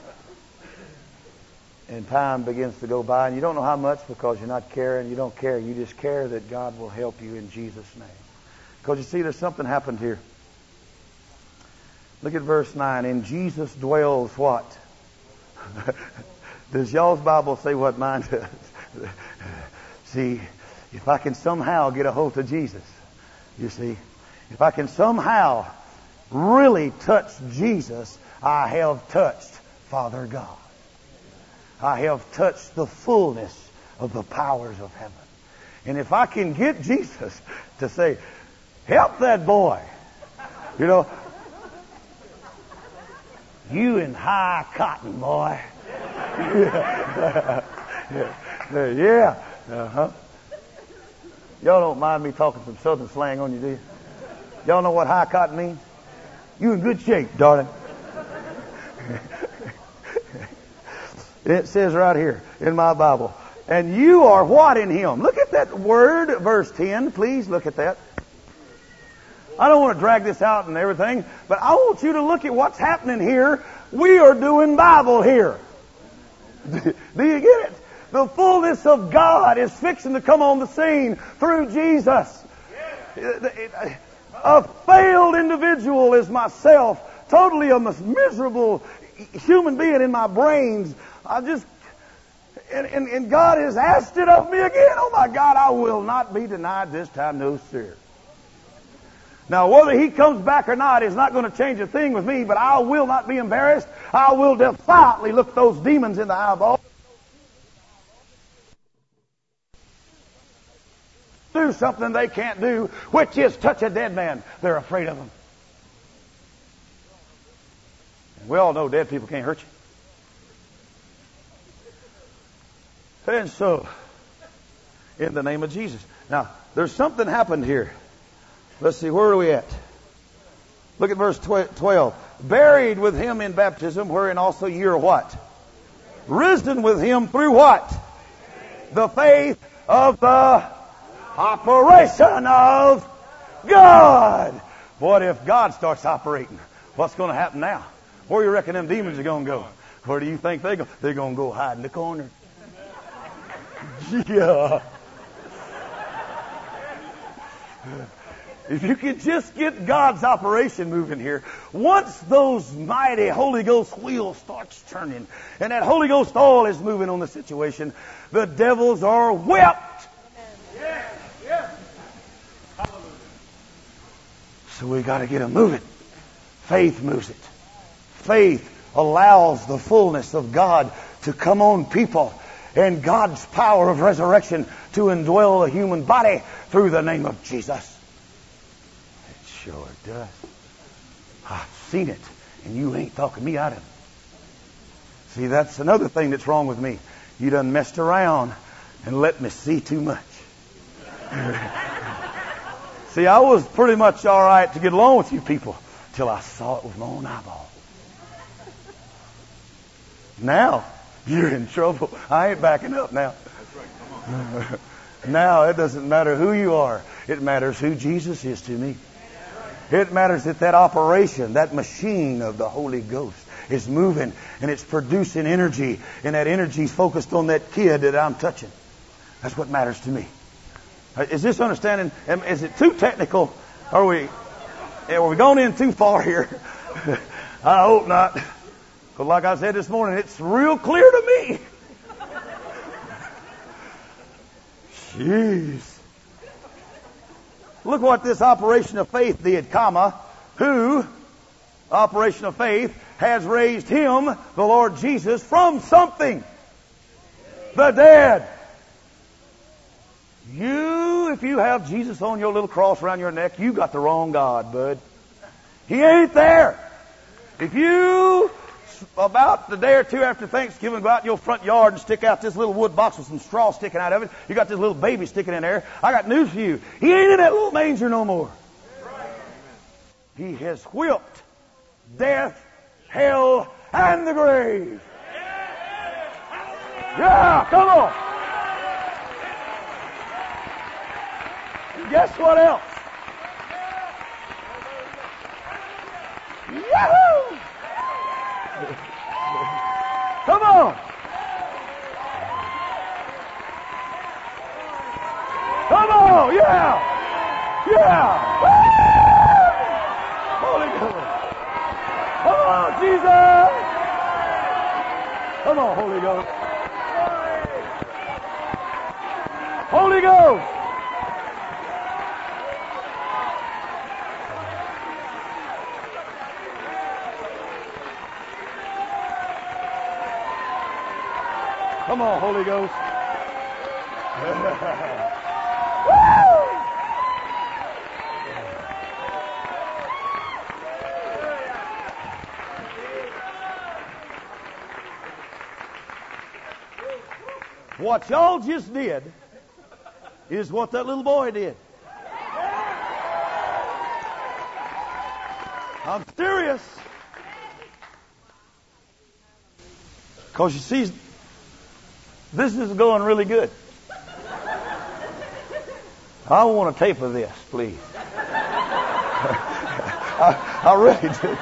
and time begins to go by. And you don't know how much because you're not caring. You don't care. You just care that God will help you in Jesus' name. Because you see, there's something happened here. Look at verse nine. In Jesus dwells what? Does y'all's Bible say what mine does? See, if I can somehow get a hold of Jesus, you see, if I can somehow really touch Jesus, I have touched Father God. I have touched the fullness of the powers of heaven. And if I can get Jesus to say, help that boy, you know, you in high cotton, boy. yeah. yeah. Uh-huh. Y'all don't mind me talking some southern slang on you, do you? Y'all know what high cotton means? You in good shape, darling. It says right here in my Bible, and you are what in Him? Look at that word, verse ten. Please look at that. I don't want to drag this out and everything, but I want you to look at what's happening here. We are doing Bible here. Do you get it? The fullness of God is fixing to come on the scene through Jesus. A failed individual is myself, totally a miserable human being in my brains. I just, and, and, and God has asked it of me again. Oh my God, I will not be denied this time, no sir. Now, whether He comes back or not is not going to change a thing with me, but I will not be embarrassed. I will defiantly look those demons in the eyeball. Do something they can't do, which is touch a dead man. They're afraid of them. And we all know dead people can't hurt you. And so, in the name of Jesus. Now, there's something happened here. Let's see, where are we at? Look at verse twelve. Buried with him in baptism, wherein also ye are what? Risen with him through what? The faith of the operation of God. What if God starts operating? What's going to happen now? Where do you reckon them demons are going to go? Where do you think they go? They're going to go hide in the corner. Yeah. If you could just get God's operation moving here, once those mighty Holy Ghost wheels starts turning and that Holy Ghost oil is moving on the situation, the devils are whipped. Yeah, yeah. So we got to get them moving. Faith moves it. Faith allows the fullness of God to come on people and God's power of resurrection to indwell the human body through the name of Jesus. It sure does. I've seen it, and you ain't talking me out of it. See, that's another thing that's wrong with me. You done messed around and let me see too much. See, I was pretty much all right to get along with you people till I saw it with my own eyeball. Now, you're in trouble. I ain't backing up now. Now, it doesn't matter who you are. It matters who Jesus is to me. It matters that that operation, that machine of the Holy Ghost is moving and it's producing energy, and that energy is focused on that kid that I'm touching. That's what matters to me. Is this understanding? Is it too technical? Are we, are we going in too far here? I hope not. Because like I said this morning, it's real clear to me. Jeez. Look what this operation of faith did, comma, who, operation of faith, has raised him, the Lord Jesus, from something. The dead. You, if you have Jesus on your little cross around your neck, you got the wrong God, bud. He ain't there. If you, about the day or two after Thanksgiving, go out in your front yard and stick out this little wood box with some straw sticking out of it, you got this little baby sticking in there, I got news for you. He ain't in that little manger no more. He has whipped death, hell, and the grave. Yeah, come on. Guess what else? Yahoo! Come on! Come on! Yeah! Yeah! Woo! Holy Ghost! Come on, Jesus! Come on, Holy Ghost! Holy Ghost! Come on, Holy Ghost. What y'all just did is what that little boy did. I'm serious. Because you see, this is going really good. I want a tape of this, please. I, I really do.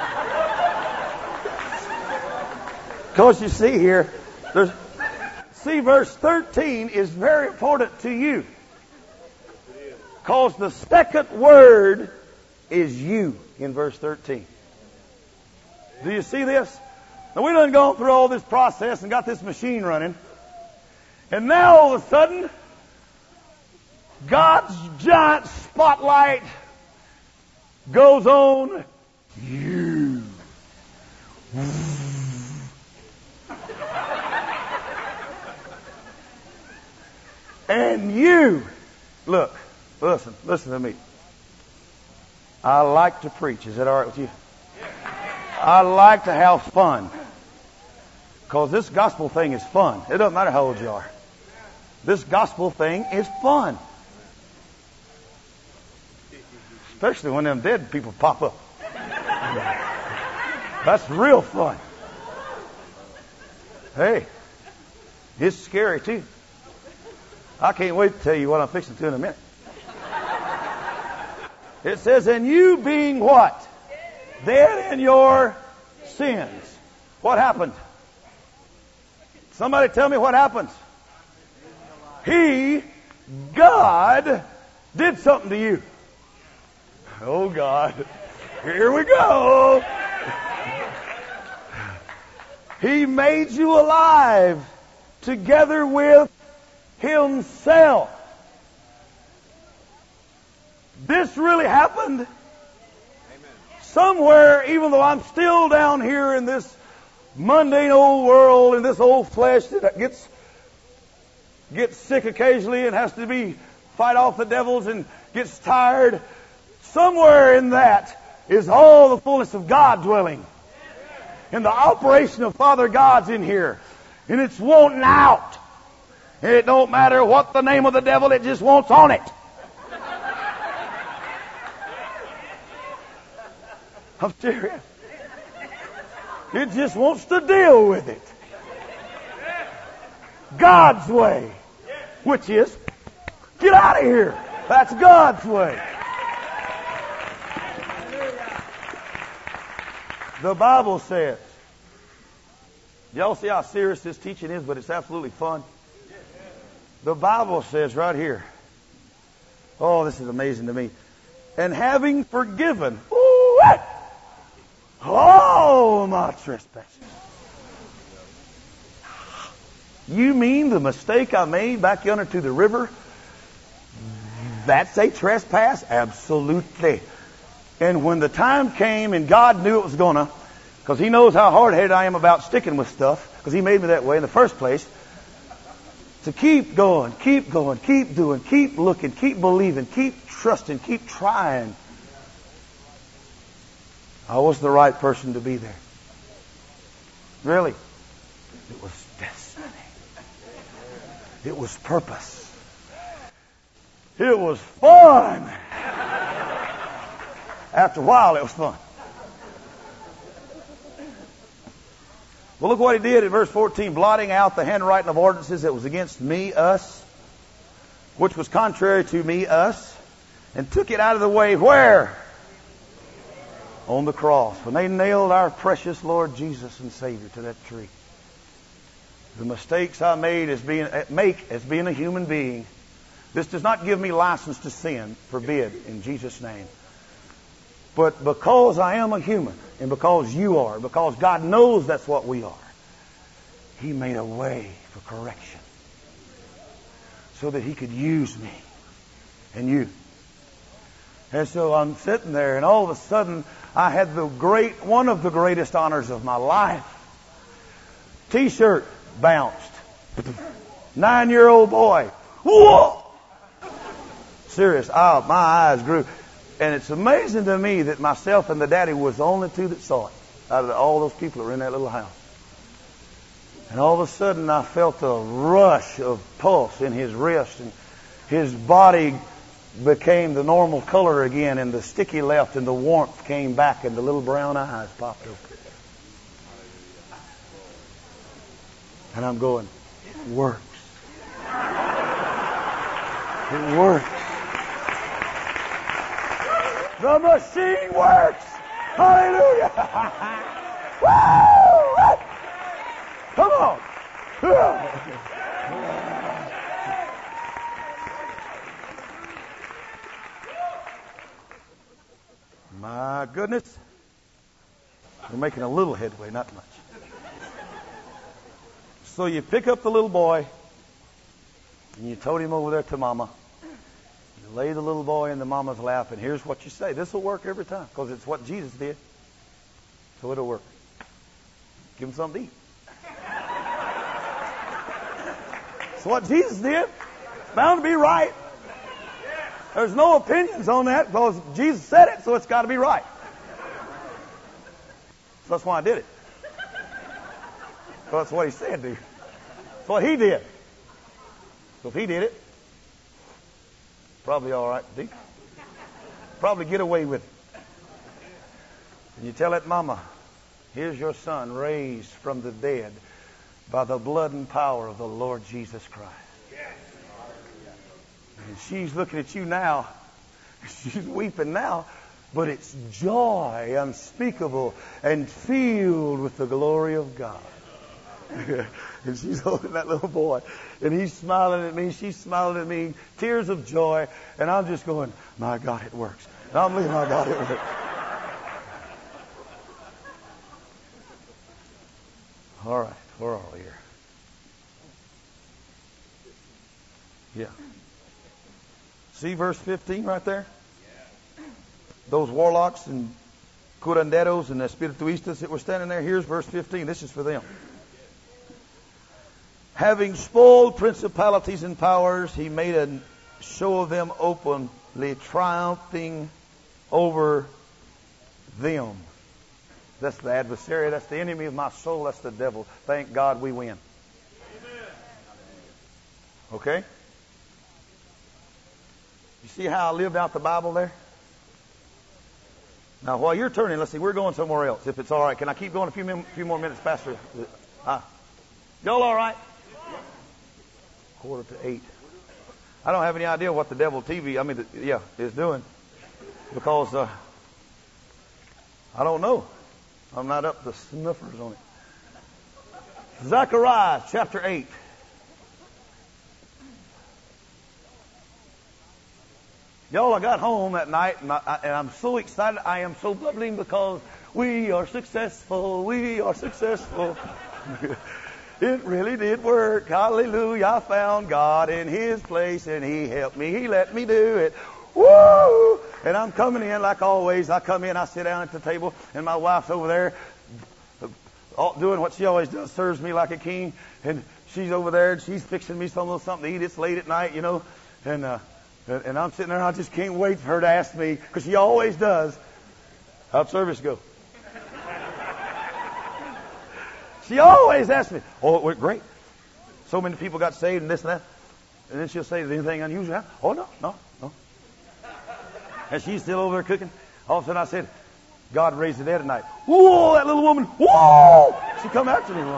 Because you see here, there's, see verse thirteen is very important to you. Because the second word is you in verse thirteen. Do you see this? Now we done gone through all this process and got this machine running. And now all of a sudden, God's giant spotlight goes on you. And you, look, listen, listen to me. I like to preach. Is that all right with you? I like to have fun. Because this gospel thing is fun. It doesn't matter how old you are. This gospel thing is fun. Especially when them dead people pop up. That's real fun. Hey, it's scary too. I can't wait to tell you what I'm fixing to in a minute. It says, and you being what? Dead in your sins. What happened? Somebody tell me what happens. He, God, did something to you. Oh God, here we go. He made you alive together with Himself. This really happened. Amen. Somewhere, even though I'm still down here in this mundane old world, in this old flesh that gets gets sick occasionally and has to be fight off the devils and gets tired, somewhere in that is all the fullness of God dwelling. And the operation of Father God's in here. And it's wanting out. And it don't matter what the name of the devil, it just wants on it. I'm serious. It just wants to deal with it. God's way. Which is, get out of here. That's God's way. The Bible says, y'all see how serious this teaching is, but it's absolutely fun. The Bible says right here, oh, this is amazing to me. And having forgiven ooh, all my trespasses. You mean the mistake I made back yonder to the river? That's a trespass? Absolutely. And when the time came and God knew it was gonna, because He knows how hard-headed I am about sticking with stuff, because He made me that way in the first place, to keep going, keep going, keep doing, keep looking, keep believing, keep trusting, keep trying. I was the right person to be there. Really. It was destiny. It was purpose. It was fun. After a while, it was fun. Well, look what He did in verse fourteen. Blotting out the handwriting of ordinances that was against me, us, which was contrary to me, us, and took it out of the way. Where? On the cross. When they nailed our precious Lord Jesus and Savior to that tree. The mistakes I made as being, make as being a human being. This does not give me license to sin. Forbid, in Jesus' name. But because I am a human, and because you are, because God knows that's what we are, He made a way for correction. So that He could use me and you. And so I'm sitting there, and all of a sudden, I had the great, one of the greatest honors of my life. T-shirt bounced. Nine-year-old boy. Whoa! Serious. Oh, my eyes grew. And it's amazing to me that myself and the daddy was the only two that saw it out of all those people that were in that little house. And all of a sudden I felt a rush of pulse in his wrist, and his body became the normal color again, and the sticky left and the warmth came back, and the little brown eyes popped open. And I'm going, it works. It works. The machine works. Hallelujah. Woo! Come on. My goodness. We're making a little headway, not much. So you pick up the little boy and you tote him over there to Mama. You lay the little boy in the mama's lap, and here's what you say. This will work every time because it's what Jesus did. So it'll work. Give him something to eat. It's what Jesus did. It's bound to be right. There's no opinions on that because Jesus said it, so it's got to be right. So that's why I did it. So that's what He said, dude. That's what He did. So if he did it, probably all right. Probably get away with it. And you tell that mama, here's your son raised from the dead by the blood and power of the Lord Jesus Christ. And she's looking at you now. She's weeping now. But it's joy unspeakable and filled with the glory of God. And she's holding that little boy. And he's smiling at me. She's smiling at me. Tears of joy. And I'm just going, my God, it works. And I'm believing, my God, it works. All right. Where are we here? Yeah. See verse fifteen right there? Those warlocks and curanderos and espirituistas that were standing there. Here's verse fifteen. This is for them. Having spoiled principalities and powers, he made a show of them openly, triumphing over them. That's the adversary. That's the enemy of my soul. That's the devil. Thank God we win. Okay? You see how I lived out the Bible there? Now, while you're turning, let's see, we're going somewhere else. If it's all right, can I keep going a few, min- few more minutes, Pastor? Uh, y'all all right? Quarter to eight. I don't have any idea what the devil T V, I mean, the, yeah, is doing. Because uh, I don't know. I'm not up to snuffers on it. Zechariah chapter eight. Y'all, I got home that night, and, I, and I'm so excited. I am so bubbling because we are successful. We are successful. It really did work. Hallelujah. I found God in His place, and He helped me. He let me do it. Woo! And I'm coming in like always. I come in, I sit down at the table, and my wife's over there doing what she always does, serves me like a king. And she's over there, and she's fixing me some little something to eat. It's late at night, you know. And, uh, And I'm sitting there, and I just can't wait for her to ask me, because she always does, how'd service go? She always asks me, oh, it went great. So many people got saved and this and that. And then she'll say, is anything unusual happen? Oh, no, no, no. And she's still over there cooking. All of a sudden I said, God raised the dead at night. Whoa, that little woman, whoa! She come after me.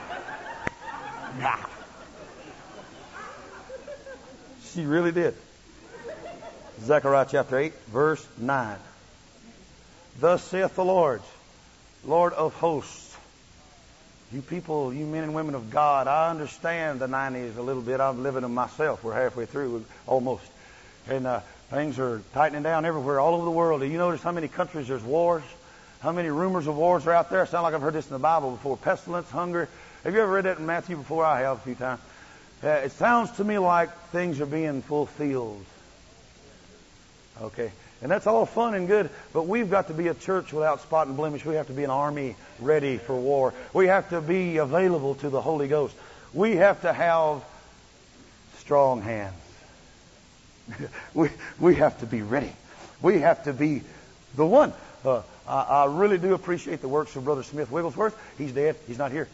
She really did. Zechariah chapter eight, verse nine. Thus saith the Lord, Lord of hosts. You people, you men and women of God, I understand the nineties a little bit. I'm living them myself. We're halfway through, almost. And uh, things are tightening down everywhere, all over the world. Do you notice how many countries there's wars? How many rumors of wars are out there? I sound like I've heard this in the Bible before. Pestilence, hunger. Have you ever read that in Matthew before? I have a few times. Uh, it sounds to me like things are being fulfilled. Okay. And that's all fun and good, but we've got to be a church without spot and blemish. We have to be an army ready for war. We have to be available to the Holy Ghost. We have to have strong hands. we we have to be ready. We have to be the one. Uh, I, I really do appreciate the works of Brother Smith Wigglesworth. He's dead. He's not here.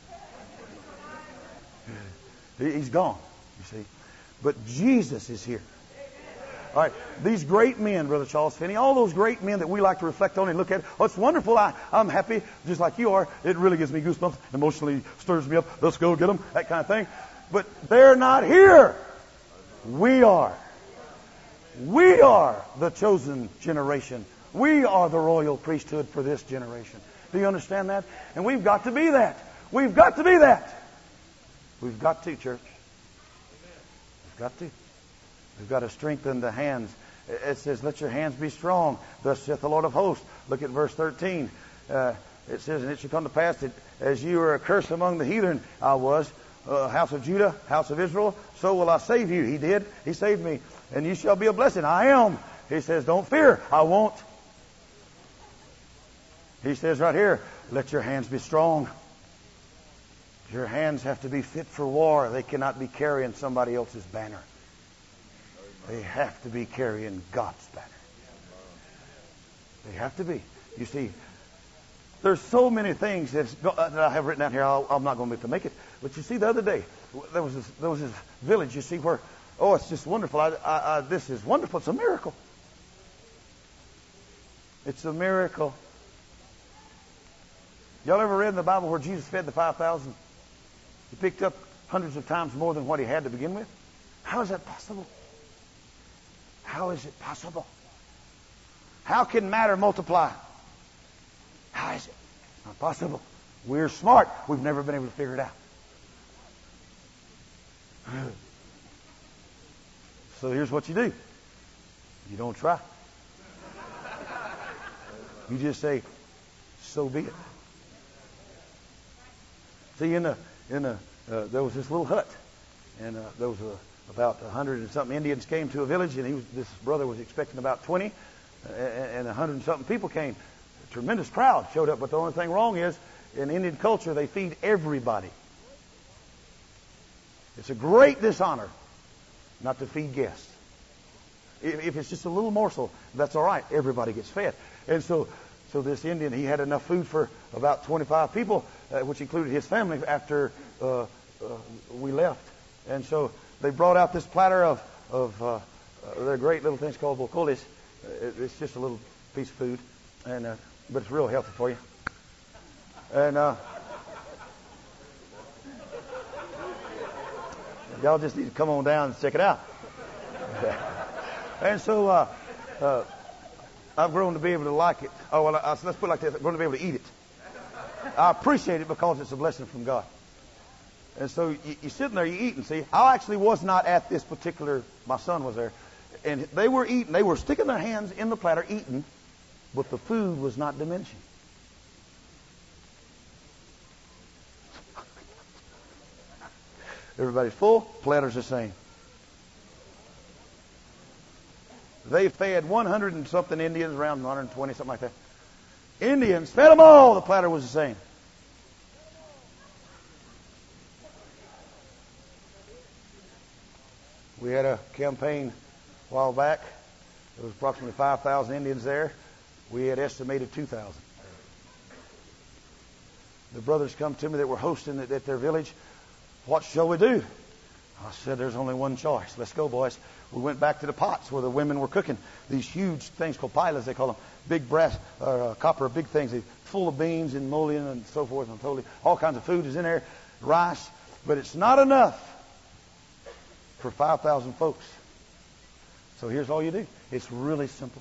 He's gone, you see. But Jesus is here. All right, these great men, Brother Charles Finney, all those great men that we like to reflect on and look at. Oh, it's wonderful. I, I'm happy, just like you are. It really gives me goosebumps, emotionally stirs me up. Let's go get them, that kind of thing. But they're not here. We are. We are the chosen generation. We are the royal priesthood for this generation. Do you understand that? And we've got to be that. We've got to be that. We've got to, church. We've got to. We've got to strengthen the hands. It says, let your hands be strong. Thus saith the Lord of hosts. Look at verse thirteen. Uh, it says, and it shall come to pass that as you were accursed among the heathen, I was, uh, house of Judah, house of Israel, so will I save you. He did. He saved me. And you shall be a blessing. I am. He says, don't fear. I won't. He says right here, let your hands be strong. Your hands have to be fit for war. They cannot be carrying somebody else's banner. They have to be carrying God's banner. They have to be. You see, there's so many things that's, that I have written down here. I'll, I'm not going to be able to make it. But you see, the other day, there was this, there was this village, you see, where, oh, it's just wonderful. I, I, I, this is wonderful. It's a miracle. It's a miracle. Y'all ever read in the Bible where Jesus fed the five thousand? He picked up hundreds of times more than what he had to begin with. How is that possible? How is it possible? How can matter multiply? How is it? It's not possible. We're smart. We've never been able to figure it out. So here's what you do. You don't try. You just say, so be it. See, in the in the uh, there was this little hut, and uh, there was a, about a hundred and something Indians came to a village, and he was, this brother was expecting about twenty, uh, and a hundred and something people came. A tremendous crowd showed up, but the only thing wrong is, in Indian culture, they feed everybody. It's a great dishonor not to feed guests. If, if it's just a little morsel, that's all right. Everybody gets fed. And so, so this Indian, he had enough food for about twenty-five people, uh, which included his family after uh, uh, we left. And so they brought out this platter of, of uh, uh, they're great little things called bocolis. Uh, it's just a little piece of food, and uh, but it's real healthy for you. And uh, y'all just need to come on down and check it out. And so uh, uh, I've grown to be able to like it. Oh, well, I, let's put it like this. I've grown to be able to eat it. I appreciate it because it's a blessing from God. And so you, you're sitting there, you're eating. See, I actually was not at this particular, my son was there. And they were eating. They were sticking their hands in the platter, eating, but the food was not diminishing. Everybody's full, platter's the same. They fed one hundred and something Indians, around one hundred twenty, something like that. Indians fed them all. The platter was the same. We had a campaign a while back. There was approximately five thousand Indians there. We had estimated two thousand. The brothers come to me that were hosting it at their village. What shall we do? I said, there's only one choice. Let's go, boys. We went back to the pots where the women were cooking. These huge things called pilas, they call them. Big brass, uh, copper, big things. They're full of beans and mullion and so forth. And totally, all kinds of food is in there. Rice. But it's not enough for five thousand folks. So here's all you do. It's really simple.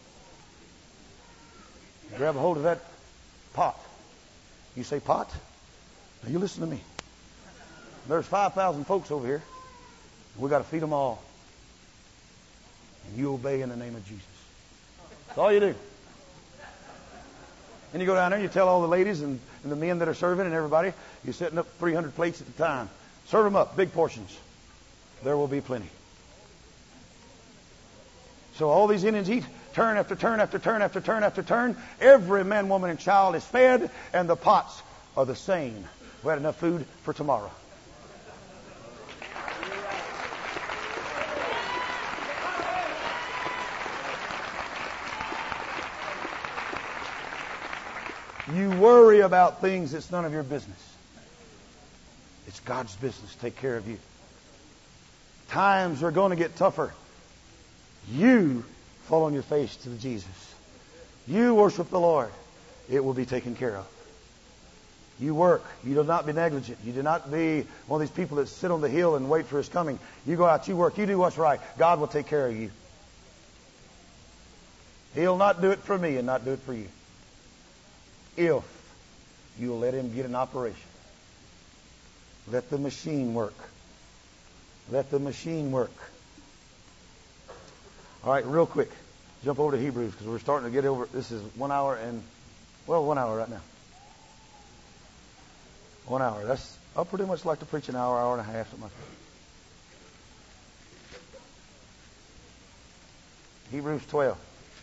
You grab a hold of that pot. You say, pot? Now you listen to me. There's five thousand folks over here. We've got to feed them all. And you obey in the name of Jesus. That's all you do. And you go down there and you tell all the ladies and, and the men that are serving and everybody, you're setting up three hundred plates at a time. Serve them up, big portions. There will be plenty. So all these Indians eat, turn after turn after turn after turn after turn. Every man, woman, and child is fed, and the pots are the same. We had enough food for tomorrow. You worry about things that's none of your business. It's God's business to take care of you. Times are going to get tougher. You fall on your face to Jesus. You worship the Lord. It will be taken care of. You work. You do not be negligent. You do not be one of these people that sit on the hill and wait for His coming. You go out, you work, you do what's right. God will take care of you. He'll not do it for me and not do it for you. If you'll let Him get an operation. Let the machine work. Let the machine work. All right, real quick. Jump over to Hebrews because we're starting to get over. This is one hour and, well, one hour right now. One hour. That's, I pretty much like to preach an hour, hour and a half, something like that. Hebrews twelve.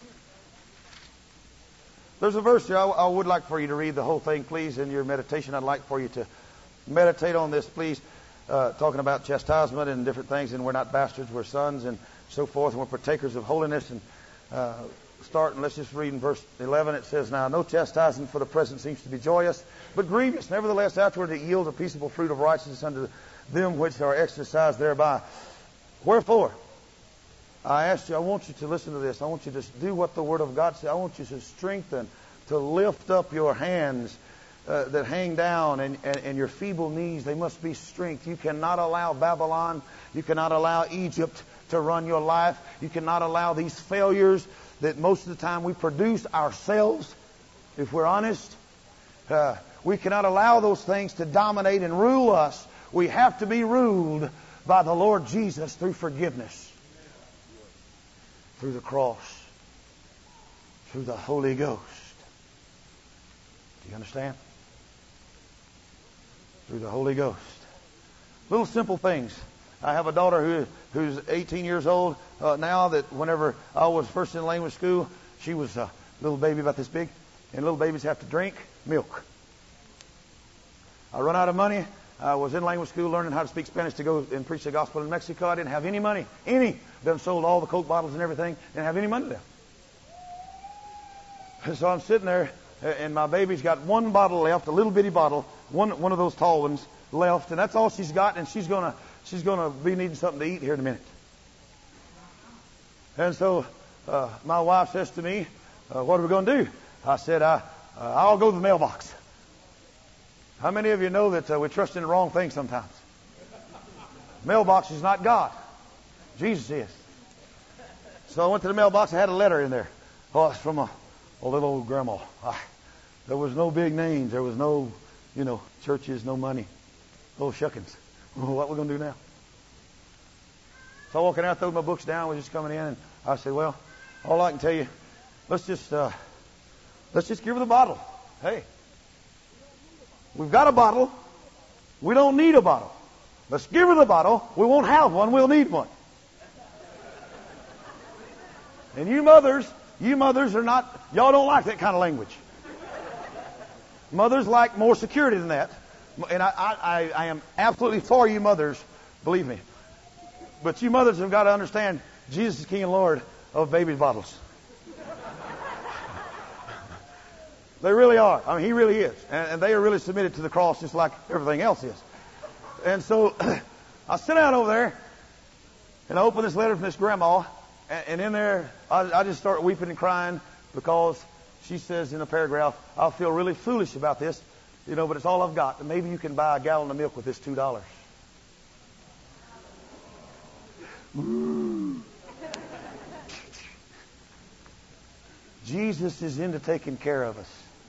There's a verse here I, I would like for you to read the whole thing, please, in your meditation. I'd like for you to meditate on this, please, uh, talking about chastisement and different things, and we're not bastards, we're sons, and so forth, and we're partakers of holiness. And uh, start, and let's just read in verse eleven. It says, now, no chastisement for the present seems to be joyous, but grievous. Nevertheless, afterward it yields a peaceable fruit of righteousness unto them which are exercised thereby. Wherefore, I asked you, I want you to listen to this. I want you to do what the Word of God says. I want you to strengthen, to lift up your hands uh, that hang down, and, and, and your feeble knees, they must be strength. You cannot allow Babylon, you cannot allow Egypt to run your life. You cannot allow these failures that most of the time we produce ourselves, if we're honest. Uh, we cannot allow those things to dominate and rule us. We have to be ruled by the Lord Jesus through forgiveness, through the cross, through the Holy Ghost. Do you understand? Through the Holy Ghost. Little simple things. I have a daughter who who's eighteen years old uh, now, that whenever I was first in language school, she was a little baby about this big, and little babies have to drink milk. I run out of money. I was in language school learning how to speak Spanish to go and preach the gospel in Mexico. I didn't have any money. Any. Done sold all the Coke bottles and everything. Didn't have any money left. And so I'm sitting there, and my baby's got one bottle left, a little bitty bottle, one one of those tall ones left, and that's all she's got, and she's gonna she's gonna be needing something to eat here in a minute. And so uh, my wife says to me, uh, "What are we going to do?" I said, I, uh, "I'll go to the mailbox." How many of you know that uh, we trust in the wrong thing sometimes? Mailbox is not God. Jesus is. So I went to the mailbox. I had a letter in there. Oh, it's from a, a little old grandma. Ah, there was no big names. There was no, you know, churches, no money. Oh, shuckins. What are we going to do now? So I walking out, throwing my books down. We're just coming in, and I said, well, all I can tell you, let's just uh, let's just give her the bottle. Hey. We've got a bottle. We don't need a bottle. Let's give her the bottle. We won't have one. We'll need one. And you mothers, you mothers are not, y'all don't like that kind of language. Mothers like more security than that. And I, I, I am absolutely for you mothers, believe me. But you mothers have got to understand Jesus is King and Lord of baby bottles. They really are. I mean, He really is. And, and they are really submitted to the cross just like everything else is. And so I sit down over there and I open this letter from this grandma. And, and in there, I, I just start weeping and crying because she says in a paragraph, I feel really foolish about this, you know, but it's all I've got. And maybe you can buy a gallon of milk with this two dollars. Ooh. Jesus is into taking care of us.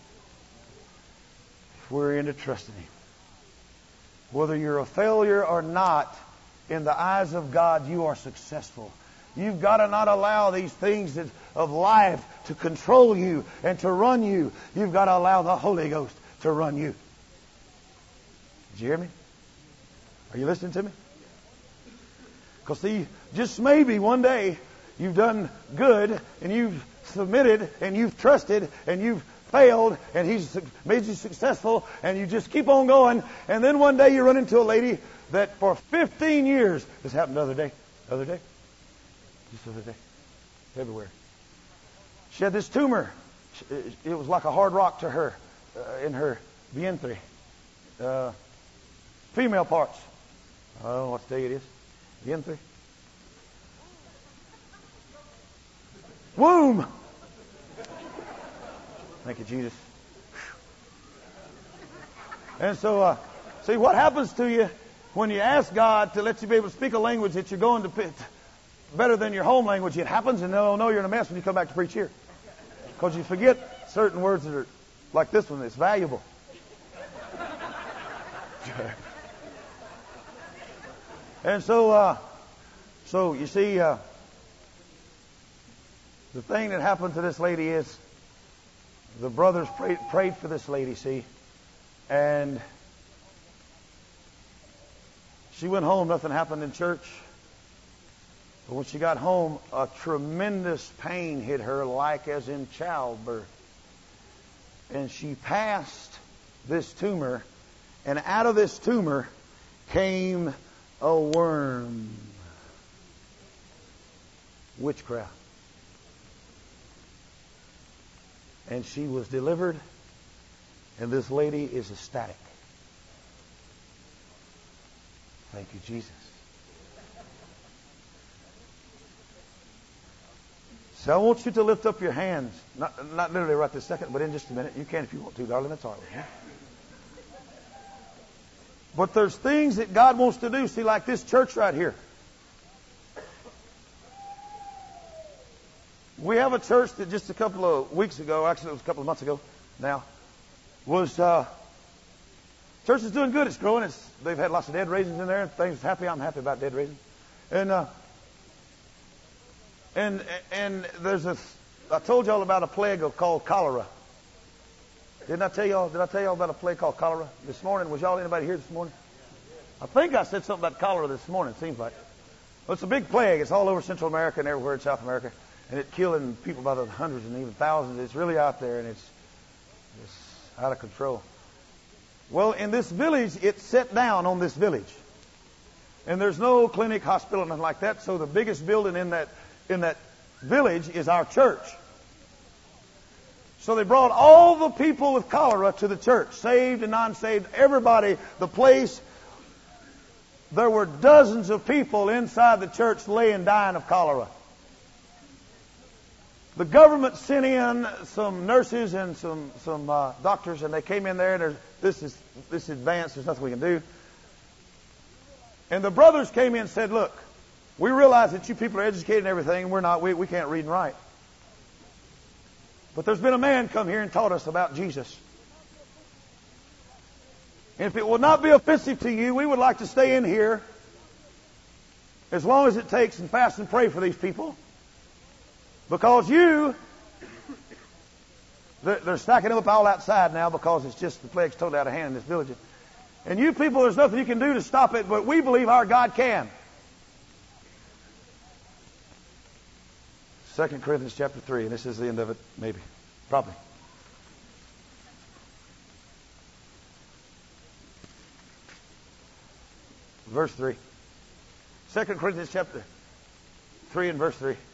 We're into trusting Him. Whether you're a failure or not, in the eyes of God, you are successful. You've got to not allow these things that, of life to control you and to run you. You've got to allow the Holy Ghost to run you. Did you hear me? Are you listening to me? Because see, just maybe one day you've done good and you've submitted and you've trusted and you've failed and He's made you successful and you just keep on going, and then one day you run into a lady that for fifteen years, this happened the other day, the other day, just the other day, February. She had this tumor. It was like a hard rock to her uh, in her vientre, uh, female parts. I don't know what day it is. Vientre, womb. Thank you, Jesus. And so, uh, see what happens to you when you ask God to let you be able to speak a language that you're going to pit better than your home language. It happens, and they'll know you're in a mess when you come back to preach here, because you forget certain words that are like this one. It's valuable. And so, uh, so you see, uh, the thing that happened to this lady is, the brothers prayed, prayed for this lady, see, and she went home. Nothing happened in church. But when she got home, a tremendous pain hit her, like as in childbirth. And she passed this tumor, and out of this tumor came a worm. Witchcraft. And she was delivered, and this lady is ecstatic. Thank you, Jesus. So I want you to lift up your hands. Not, not literally right this second, but in just a minute. You can if you want to, darling. That's all right. But there's things that God wants to do. See, like this church right here. We have a church that just a couple of weeks ago, actually it was a couple of months ago now, was, uh, church is doing good. It's growing. It's, they've had lots of dead raisins in there and things happy. I'm happy about dead raisins. And, uh, and, and there's a, I told y'all about a plague called cholera. Didn't I tell y'all, did I tell y'all about a plague called cholera this morning? Was y'all anybody here this morning? I think I said something about cholera this morning, it seems like. Well, it's a big plague. It's all over Central America and everywhere in South America. And it's killing people by the hundreds and even thousands. It's really out there, and it's, it's out of control. Well, in this village, it's set down on this village. And there's no clinic, hospital, nothing like that. So the biggest building in that in that village is our church. So they brought all the people with cholera to the church, saved and non-saved, everybody, the place. There were dozens of people inside the church laying, dying of cholera. The government sent in some nurses and some some uh, doctors, and they came in there. And there's, this is this is advanced. There's nothing we can do. And the brothers came in and said, "Look, we realize that you people are educated and everything, and we're not. We we can't read and write. But there's been a man come here and taught us about Jesus. And if it will not be offensive to you, we would like to stay in here as long as it takes and fast and pray for these people." Because you, they're, they're stacking them up all outside now because it's just the plague's totally out of hand in this village. And you people, there's nothing you can do to stop it, but we believe our God can. Second Corinthians chapter three, and this is the end of it, maybe, probably. Verse three. Second Corinthians chapter three and verse three.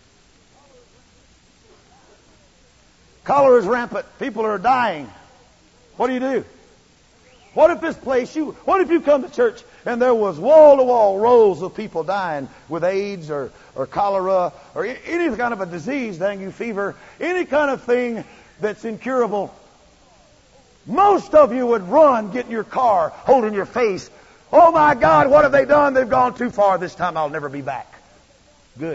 Cholera is rampant. People are dying. What do you do? What if this place, you, what if you come to church and there was wall-to-wall rows of people dying with AIDS or, or cholera or any kind of a disease, dengue fever, any kind of thing that's incurable? Most of you would run, get in your car, holding your face. Oh my God, what have they done? They've gone too far. This time I'll never be back. Good.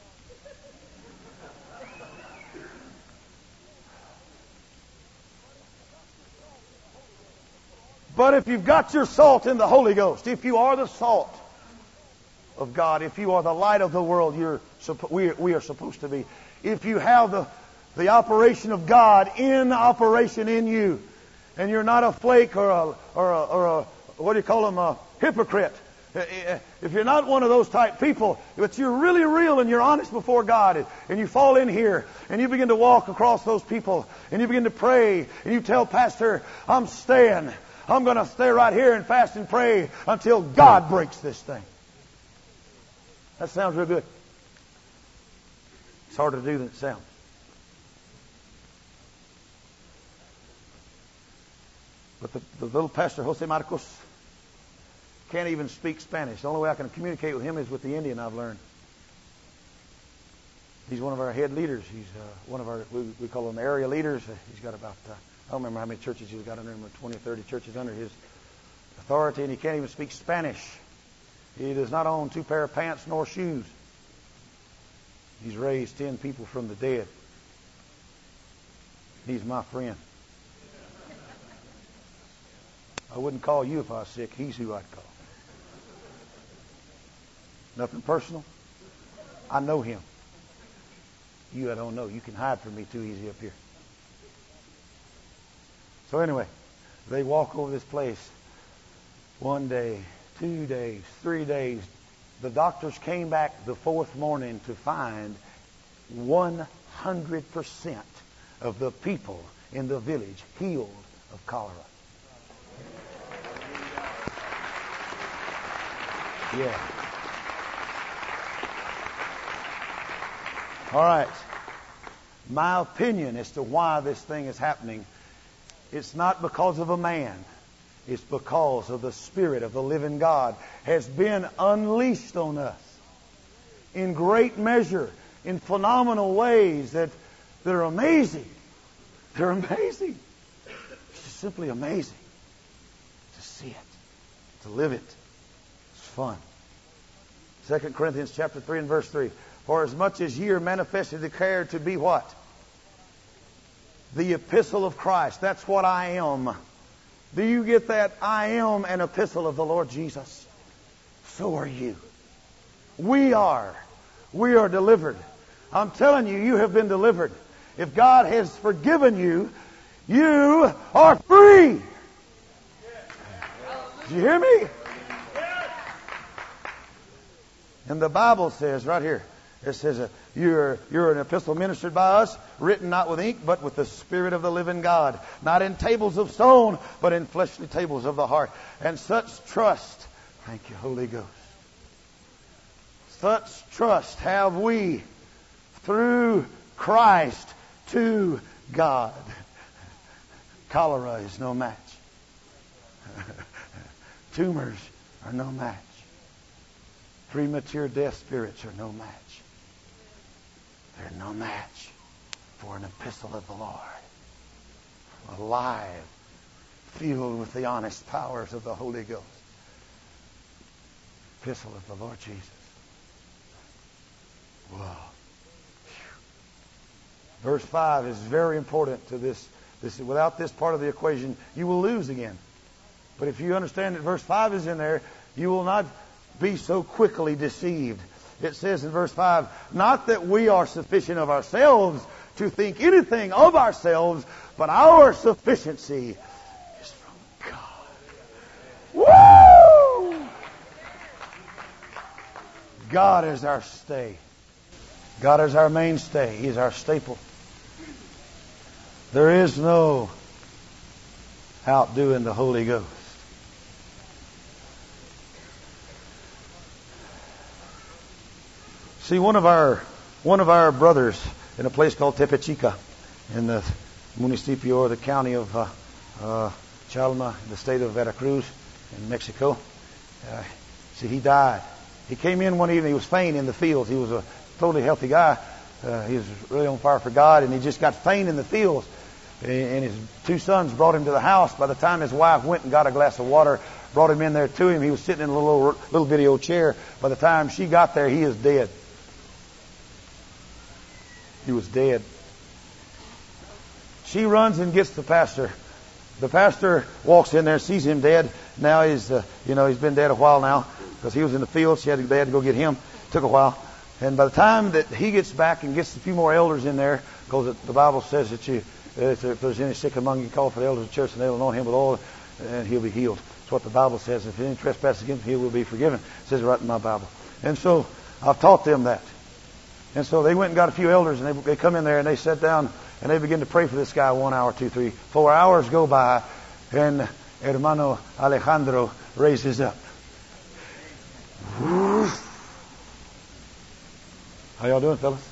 But if you've got your salt in the Holy Ghost, if you are the salt of God, if you are the light of the world, you're we, we are supposed to be. If you have the, the operation of God in operation in you, and you're not a flake or a, or a, or a what do you call them, a hypocrite. If you're not one of those type people, but you're really real and you're honest before God, and you fall in here and you begin to walk across those people and you begin to pray and you tell Pastor, I'm staying. I'm going to stay right here and fast and pray until God breaks this thing. That sounds real good. It's harder to do than it sounds. But the, the little pastor, Jose Marcos, can't even speak Spanish. The only way I can communicate with him is with the Indian I've learned. He's one of our head leaders. He's uh, one of our, we, we call them area leaders. He's got about, uh, I don't remember how many churches he's got under him, twenty or thirty churches under his authority, and he can't even speak Spanish. He does not own two pair of pants nor shoes. He's raised ten people from the dead. He's my friend. I wouldn't call you if I was sick. He's who I'd call. Nothing personal. I know him. You I don't know. You can hide from me too easy up here. So anyway, they walk over this place one day, two days, three days. The doctors came back the fourth morning to find one hundred percent of the people in the village healed of cholera. Yeah. All right. My opinion as to why this thing is happening, it's not because of a man. It's because of the Spirit of the living God has been unleashed on us in great measure, in phenomenal ways that, that are amazing. They're amazing. It's just simply amazing to see it, to live it. It's fun. Second Corinthians chapter three and verse three. For as much as ye are manifestly declared to be what? The epistle of Christ. That's what I am. Do you get that? I am an epistle of the Lord Jesus. So are you. We are. We are delivered. I'm telling you, you have been delivered. If God has forgiven you, you are free. Did you hear me? And the Bible says right here, it says, uh, you're, you're an epistle ministered by us, written not with ink, but with the Spirit of the living God. Not in tables of stone, but in fleshly tables of the heart. And such trust, thank you, Holy Ghost. Such trust have we through Christ to God. Cholera is no match. Tumors are no match. Premature death spirits are no match. They're no match for an epistle of the Lord. Alive, filled with the honest powers of the Holy Ghost. Epistle of the Lord Jesus. Wow. Verse five is very important to this. This without this part of the equation, you will lose again. But if you understand that verse five is in there, you will not be so quickly deceived. It says in verse five, not that we are sufficient of ourselves to think anything of ourselves, but our sufficiency is from God. Woo! God is our stay. God is our mainstay. He is our staple. There is no outdoing the Holy Ghost. See, one of our one of our brothers in a place called Tepechica, in the municipio or the county of uh, uh, Chalma, in the state of Veracruz, in Mexico. Uh, see, he died. He came in one evening. He was faint in the fields. He was a totally healthy guy. Uh, he was really on fire for God, and he just got faint in the fields. And his two sons brought him to the house. By the time his wife went and got a glass of water, brought him in there to him, he was sitting in a little little bitty old chair. By the time she got there, he is dead. He was dead. She runs and gets the pastor. The pastor walks in there, sees him dead. Now he's, uh, you know, he's been dead a while now because he was in the field. She had to, they had to go get him. Took a while. And by the time that he gets back and gets a few more elders in there, because the Bible says that you, if there's any sick among you, call for the elders of the church and they'll anoint him with oil and he'll be healed. That's what the Bible says. If any trespass against him, he will be forgiven. It says it right in my Bible. And so I've taught them that. And so they went and got a few elders, and they, they come in there, and they sat down, and they begin to pray for this guy. One hour, two, three, four hours go by, and Hermano Alejandro raises up. How y'all doing, fellas?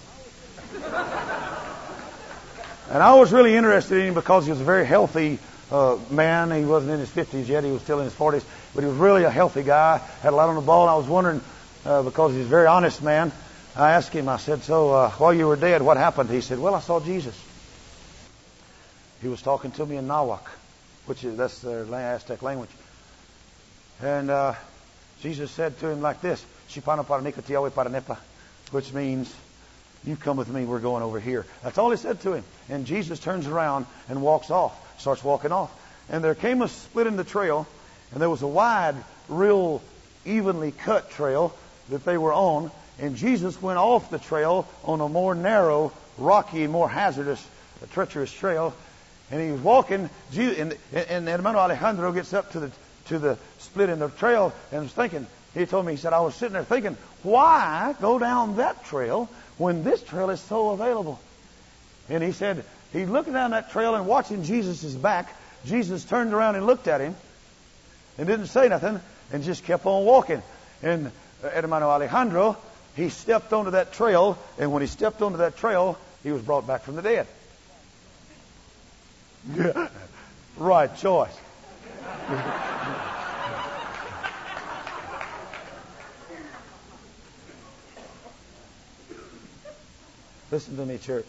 And I was really interested in him because he was a very healthy uh, man. He wasn't in his fifties yet. He was still in his forties. But he was really a healthy guy. Had a lot on the ball. And I was wondering, uh, because he's a very honest man, I asked him, I said, so uh, while you were dead, what happened? He said, well, I saw Jesus. He was talking to me in Nahuatl, which is, that's their Aztec language. And uh, Jesus said to him like this, Shipano para Nicatiawe para Nepa, which means, you come with me, we're going over here. That's all he said to him. And Jesus turns around and walks off, starts walking off. And there came a split in the trail, and there was a wide, real evenly cut trail that they were on. And Jesus went off the trail on a more narrow, rocky, more hazardous, treacherous trail. And he was walking, and, and Hermano Alejandro gets up to the to the split in the trail and was thinking, he told me, he said, I was sitting there thinking, why go down that trail when this trail is so available? And he said, he's looking down that trail and watching Jesus' back. Jesus turned around and looked at him and didn't say nothing and just kept on walking. And Hermano Alejandro, he stepped onto that trail, and when he stepped onto that trail, he was brought back from the dead. Right choice. Listen to me, church.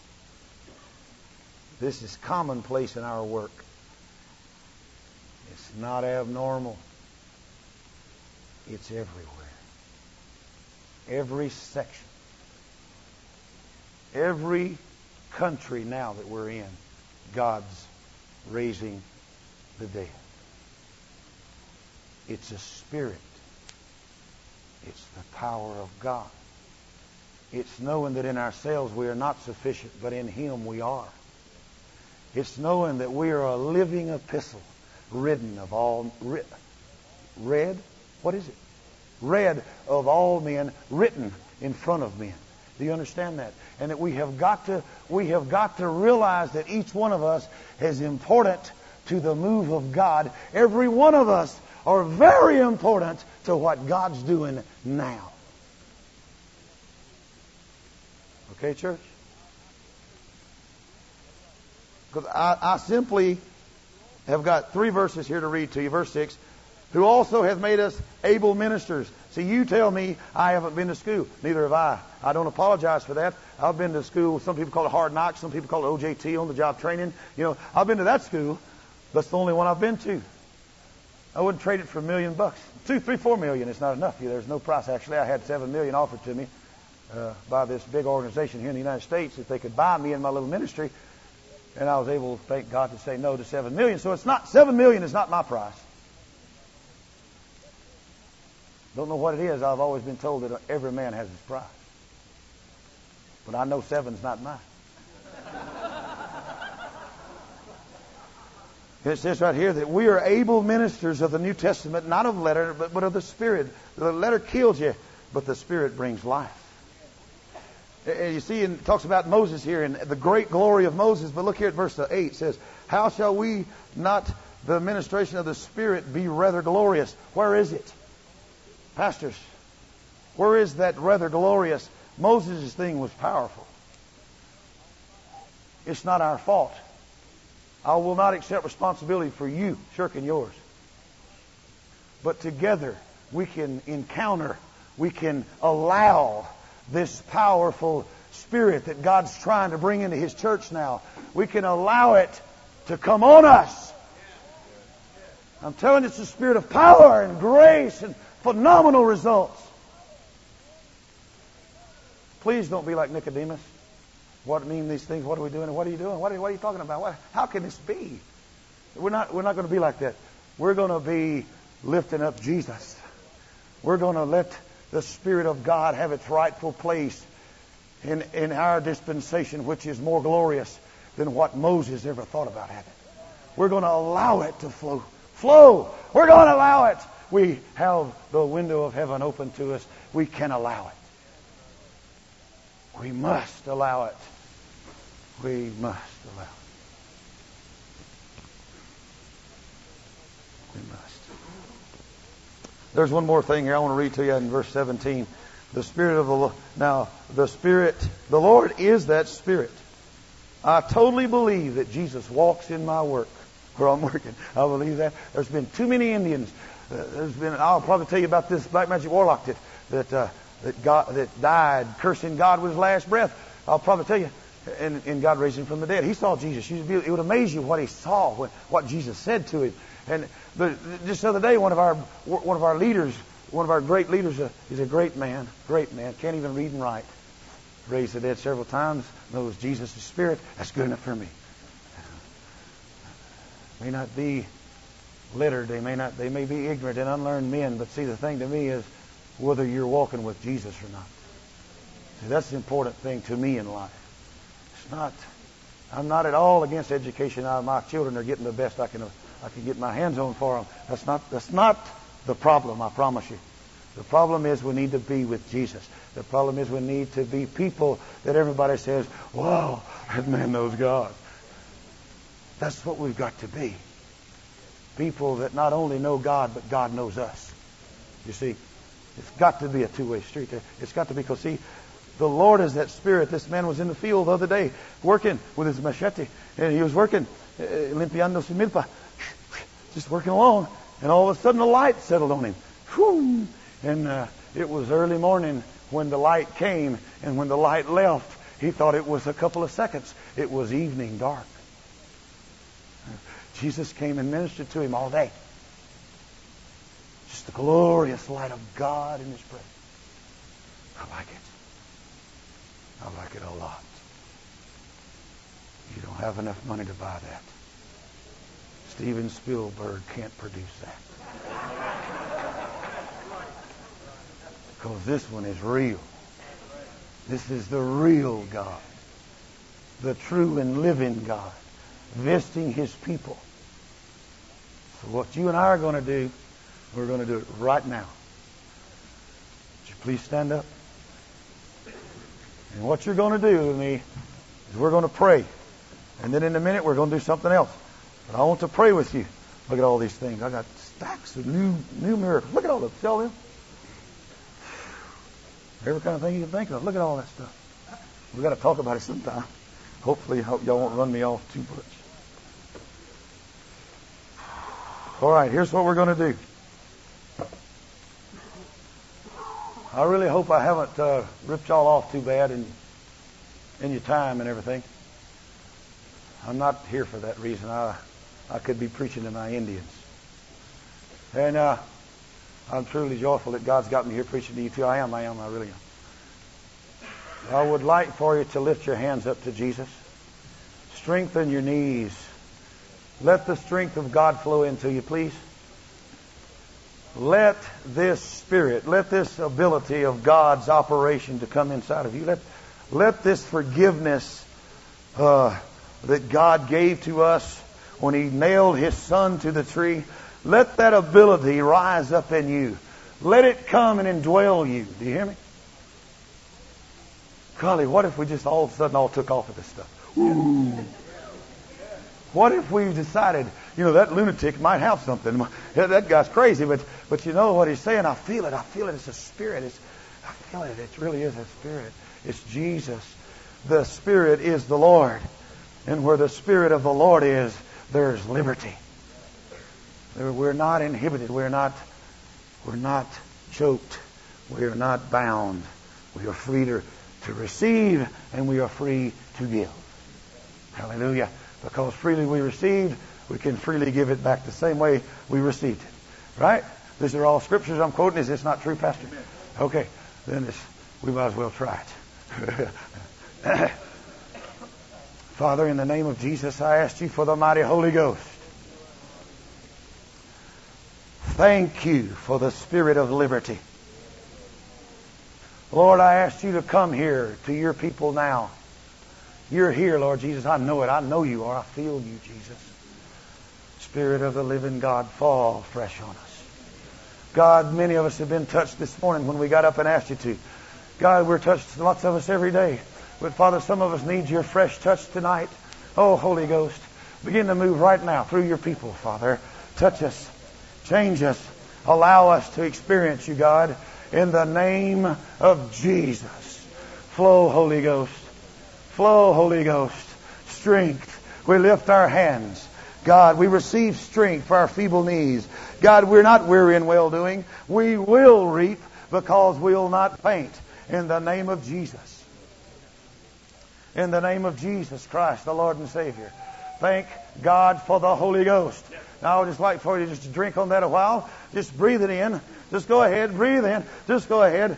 This is commonplace in our work. It's not abnormal. It's everywhere. Every section. Every country now that we're in, God's raising the dead. It's a spirit. It's the power of God. It's knowing that in ourselves we are not sufficient, but in Him we are. It's knowing that we are a living epistle, written of all, ri- read, what is it? Read of all men, written in front of men. Do you understand that? And that we have got to, we have got to realize that each one of us is important to the move of God. Every one of us are very important to what God's doing now. Okay, church? Because I, I simply have got three verses here to read to you. Verse six, who also hath made us able ministers. See, you tell me I haven't been to school. Neither have I. I don't apologize for that. I've been to school. Some people call it hard knocks. Some people call it O J T, on the job training. You know, I've been to that school. That's the only one I've been to. I wouldn't trade it for a million bucks. Two, three, four million is not enough. There's no price. Actually, I had seven million offered to me uh, by this big organization here in the United States if they could buy me and my little ministry. And I was able, thank God, to say no to seven million. So it's not, seven million is not my price. Don't know what it is. I've always been told that every man has his price. But I know seven's not mine. It says right here that we are able ministers of the New Testament, not of letter, but, but of the Spirit. The letter kills you, but the Spirit brings life. You see, it talks about Moses here and the great glory of Moses. But look here at verse eight. It says, how shall we not the ministration of the Spirit be rather glorious? Where is it? Pastors, where is that rather glorious? Moses' thing was powerful. It's not our fault. I will not accept responsibility for you shirking yours. But together we can encounter, we can allow this powerful Spirit that God's trying to bring into His church now. We can allow it to come on us. I'm telling you, it's a spirit of power and grace and phenomenal results. Please don't be like Nicodemus. What mean these things? What are we doing? What are you doing? What are, what are you talking about? What, how can this be? We're not, we're not going to be like that. We're going to be lifting up Jesus. We're going to let the Spirit of God have its rightful place in, in our dispensation, which is more glorious than what Moses ever thought about having. We're going to allow it to flow. Flow! We're going to allow it. We have the window of heaven open to us. We can allow it. We must allow it. We must allow it. We must. There's one more thing here I want to read to you in verse seventeen. The Spirit of the Lord. Now, the Spirit, the Lord is that Spirit. I totally believe that Jesus walks in my work where I'm working. I believe that. There's been too many Indians. Uh, there's been. I'll probably tell you about this black magic warlock that that uh, that God that died cursing God with his last breath. I'll probably tell you, and, and God raised him from the dead. He saw Jesus. It would amaze you what he saw, what, what Jesus said to him. And but just the other day, one of our one of our leaders, one of our great leaders, uh, he's a great man, great man, can't even read and write. Raised the dead several times. Knows Jesus' Spirit. That's good enough for me. May not be littered. They may not. They may be ignorant and unlearned men. But see, the thing to me is whether you're walking with Jesus or not. See, that's the important thing to me in life. It's not. I'm not at all against education. I, my children are getting the best I can. I can get my hands on for them. That's not. That's not the problem. I promise you. The problem is we need to be with Jesus. The problem is we need to be people that everybody says, "Wow, that man knows God." That's what we've got to be. People that not only know God, but God knows us. You see, it's got to be a two-way street. It's got to be, because see, the Lord is that Spirit. This man was in the field the other day working with his machete. And he was working, uh, limpiando su milpa. just working along, and all of a sudden the light settled on him. Whew. And uh, it was early morning when the light came, and when the light left, he thought it was a couple of seconds. It was evening dark. Jesus came and ministered to him all day. Just the glorious light of God in His presence. I like it. I like it a lot. You don't have enough money to buy that. Steven Spielberg can't produce that. Because this one is real. This is the real God. The true and living God. Visiting His people. So what you and I are going to do, we're going to do it right now. Would you please stand up? And what you're going to do with me is we're going to pray. And then in a minute we're going to do something else. But I want to pray with you. Look at all these things. I got stacks of new new miracles. Look at all them. See all them? Every kind of thing you can think of. Look at all that stuff. We've got to talk about it sometime. Hopefully y'all won't run me off too much. All right, here's what we're going to do. I really hope I haven't uh, ripped y'all off too bad in, in your time and everything. I'm not here for that reason. I I could be preaching to my Indians. And uh, I'm truly joyful that God's got me here preaching to you too. I am, I am, I really am. I would like for you to lift your hands up to Jesus. Strengthen your knees. Let the strength of God flow into you, please. Let this Spirit, let this ability of God's operation to come inside of you. Let, let this forgiveness uh, that God gave to us when He nailed His Son to the tree, let that ability rise up in you. Let it come and indwell you. Do you hear me? Golly, what if we just all of a sudden all took off of this stuff? Ooh. What if we decided, you know, that lunatic might have something. That guy's crazy, but but you know what he's saying? I feel it. I feel it. It's a spirit. It's, I feel it. It really is a spirit. It's Jesus. The Spirit is the Lord. And where the Spirit of the Lord is, there's liberty. We're not inhibited. We're not, we're not choked. We are not bound. We are free to, to receive, and we are free to give. Hallelujah. Because freely we received, we can freely give it back the same way we received it. Right? These are all scriptures I'm quoting. Is this not true, Pastor? Okay. Then it's, we might as well try it. Father, in the name of Jesus, I ask you for the mighty Holy Ghost. Thank you for the Spirit of liberty. Lord, I ask you to come here to your people now. You're here, Lord Jesus. I know it. I know you are. I feel you, Jesus. Spirit of the living God, fall fresh on us. God, many of us have been touched this morning when we got up and asked you to. God, we're touched, lots of us every day. But Father, some of us need your fresh touch tonight. Oh, Holy Ghost, begin to move right now through your people, Father. Touch us. Change us. Allow us to experience you, God. In the name of Jesus. Flow, Holy Ghost. Flow, Holy Ghost. Strength. We lift our hands. God, we receive strength for our feeble knees. God, we're not weary in well-doing. We will reap because we will not faint. In the name of Jesus. In the name of Jesus Christ, the Lord and Savior. Thank God for the Holy Ghost. Now, I would just like for you just to drink on that a while. Just breathe it in. Just go ahead. Breathe in. Just go ahead.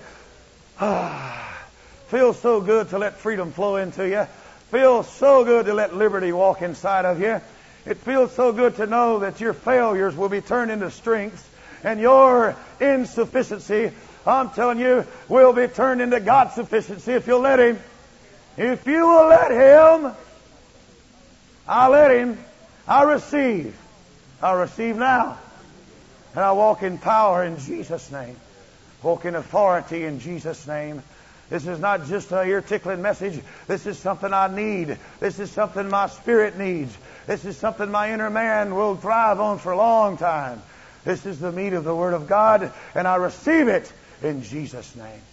Feels so good to let freedom flow into you. Feels so good to let liberty walk inside of you. It feels so good to know that your failures will be turned into strengths, and your insufficiency, I'm telling you, will be turned into God's sufficiency if you'll let Him. If you will let Him, I let Him. I receive. I receive now. And I walk in power in Jesus' name. Walk in authority in Jesus' name. This is not just a ear-tickling message. This is something I need. This is something my spirit needs. This is something my inner man will thrive on for a long time. This is the meat of the Word of God, and I receive it in Jesus' name.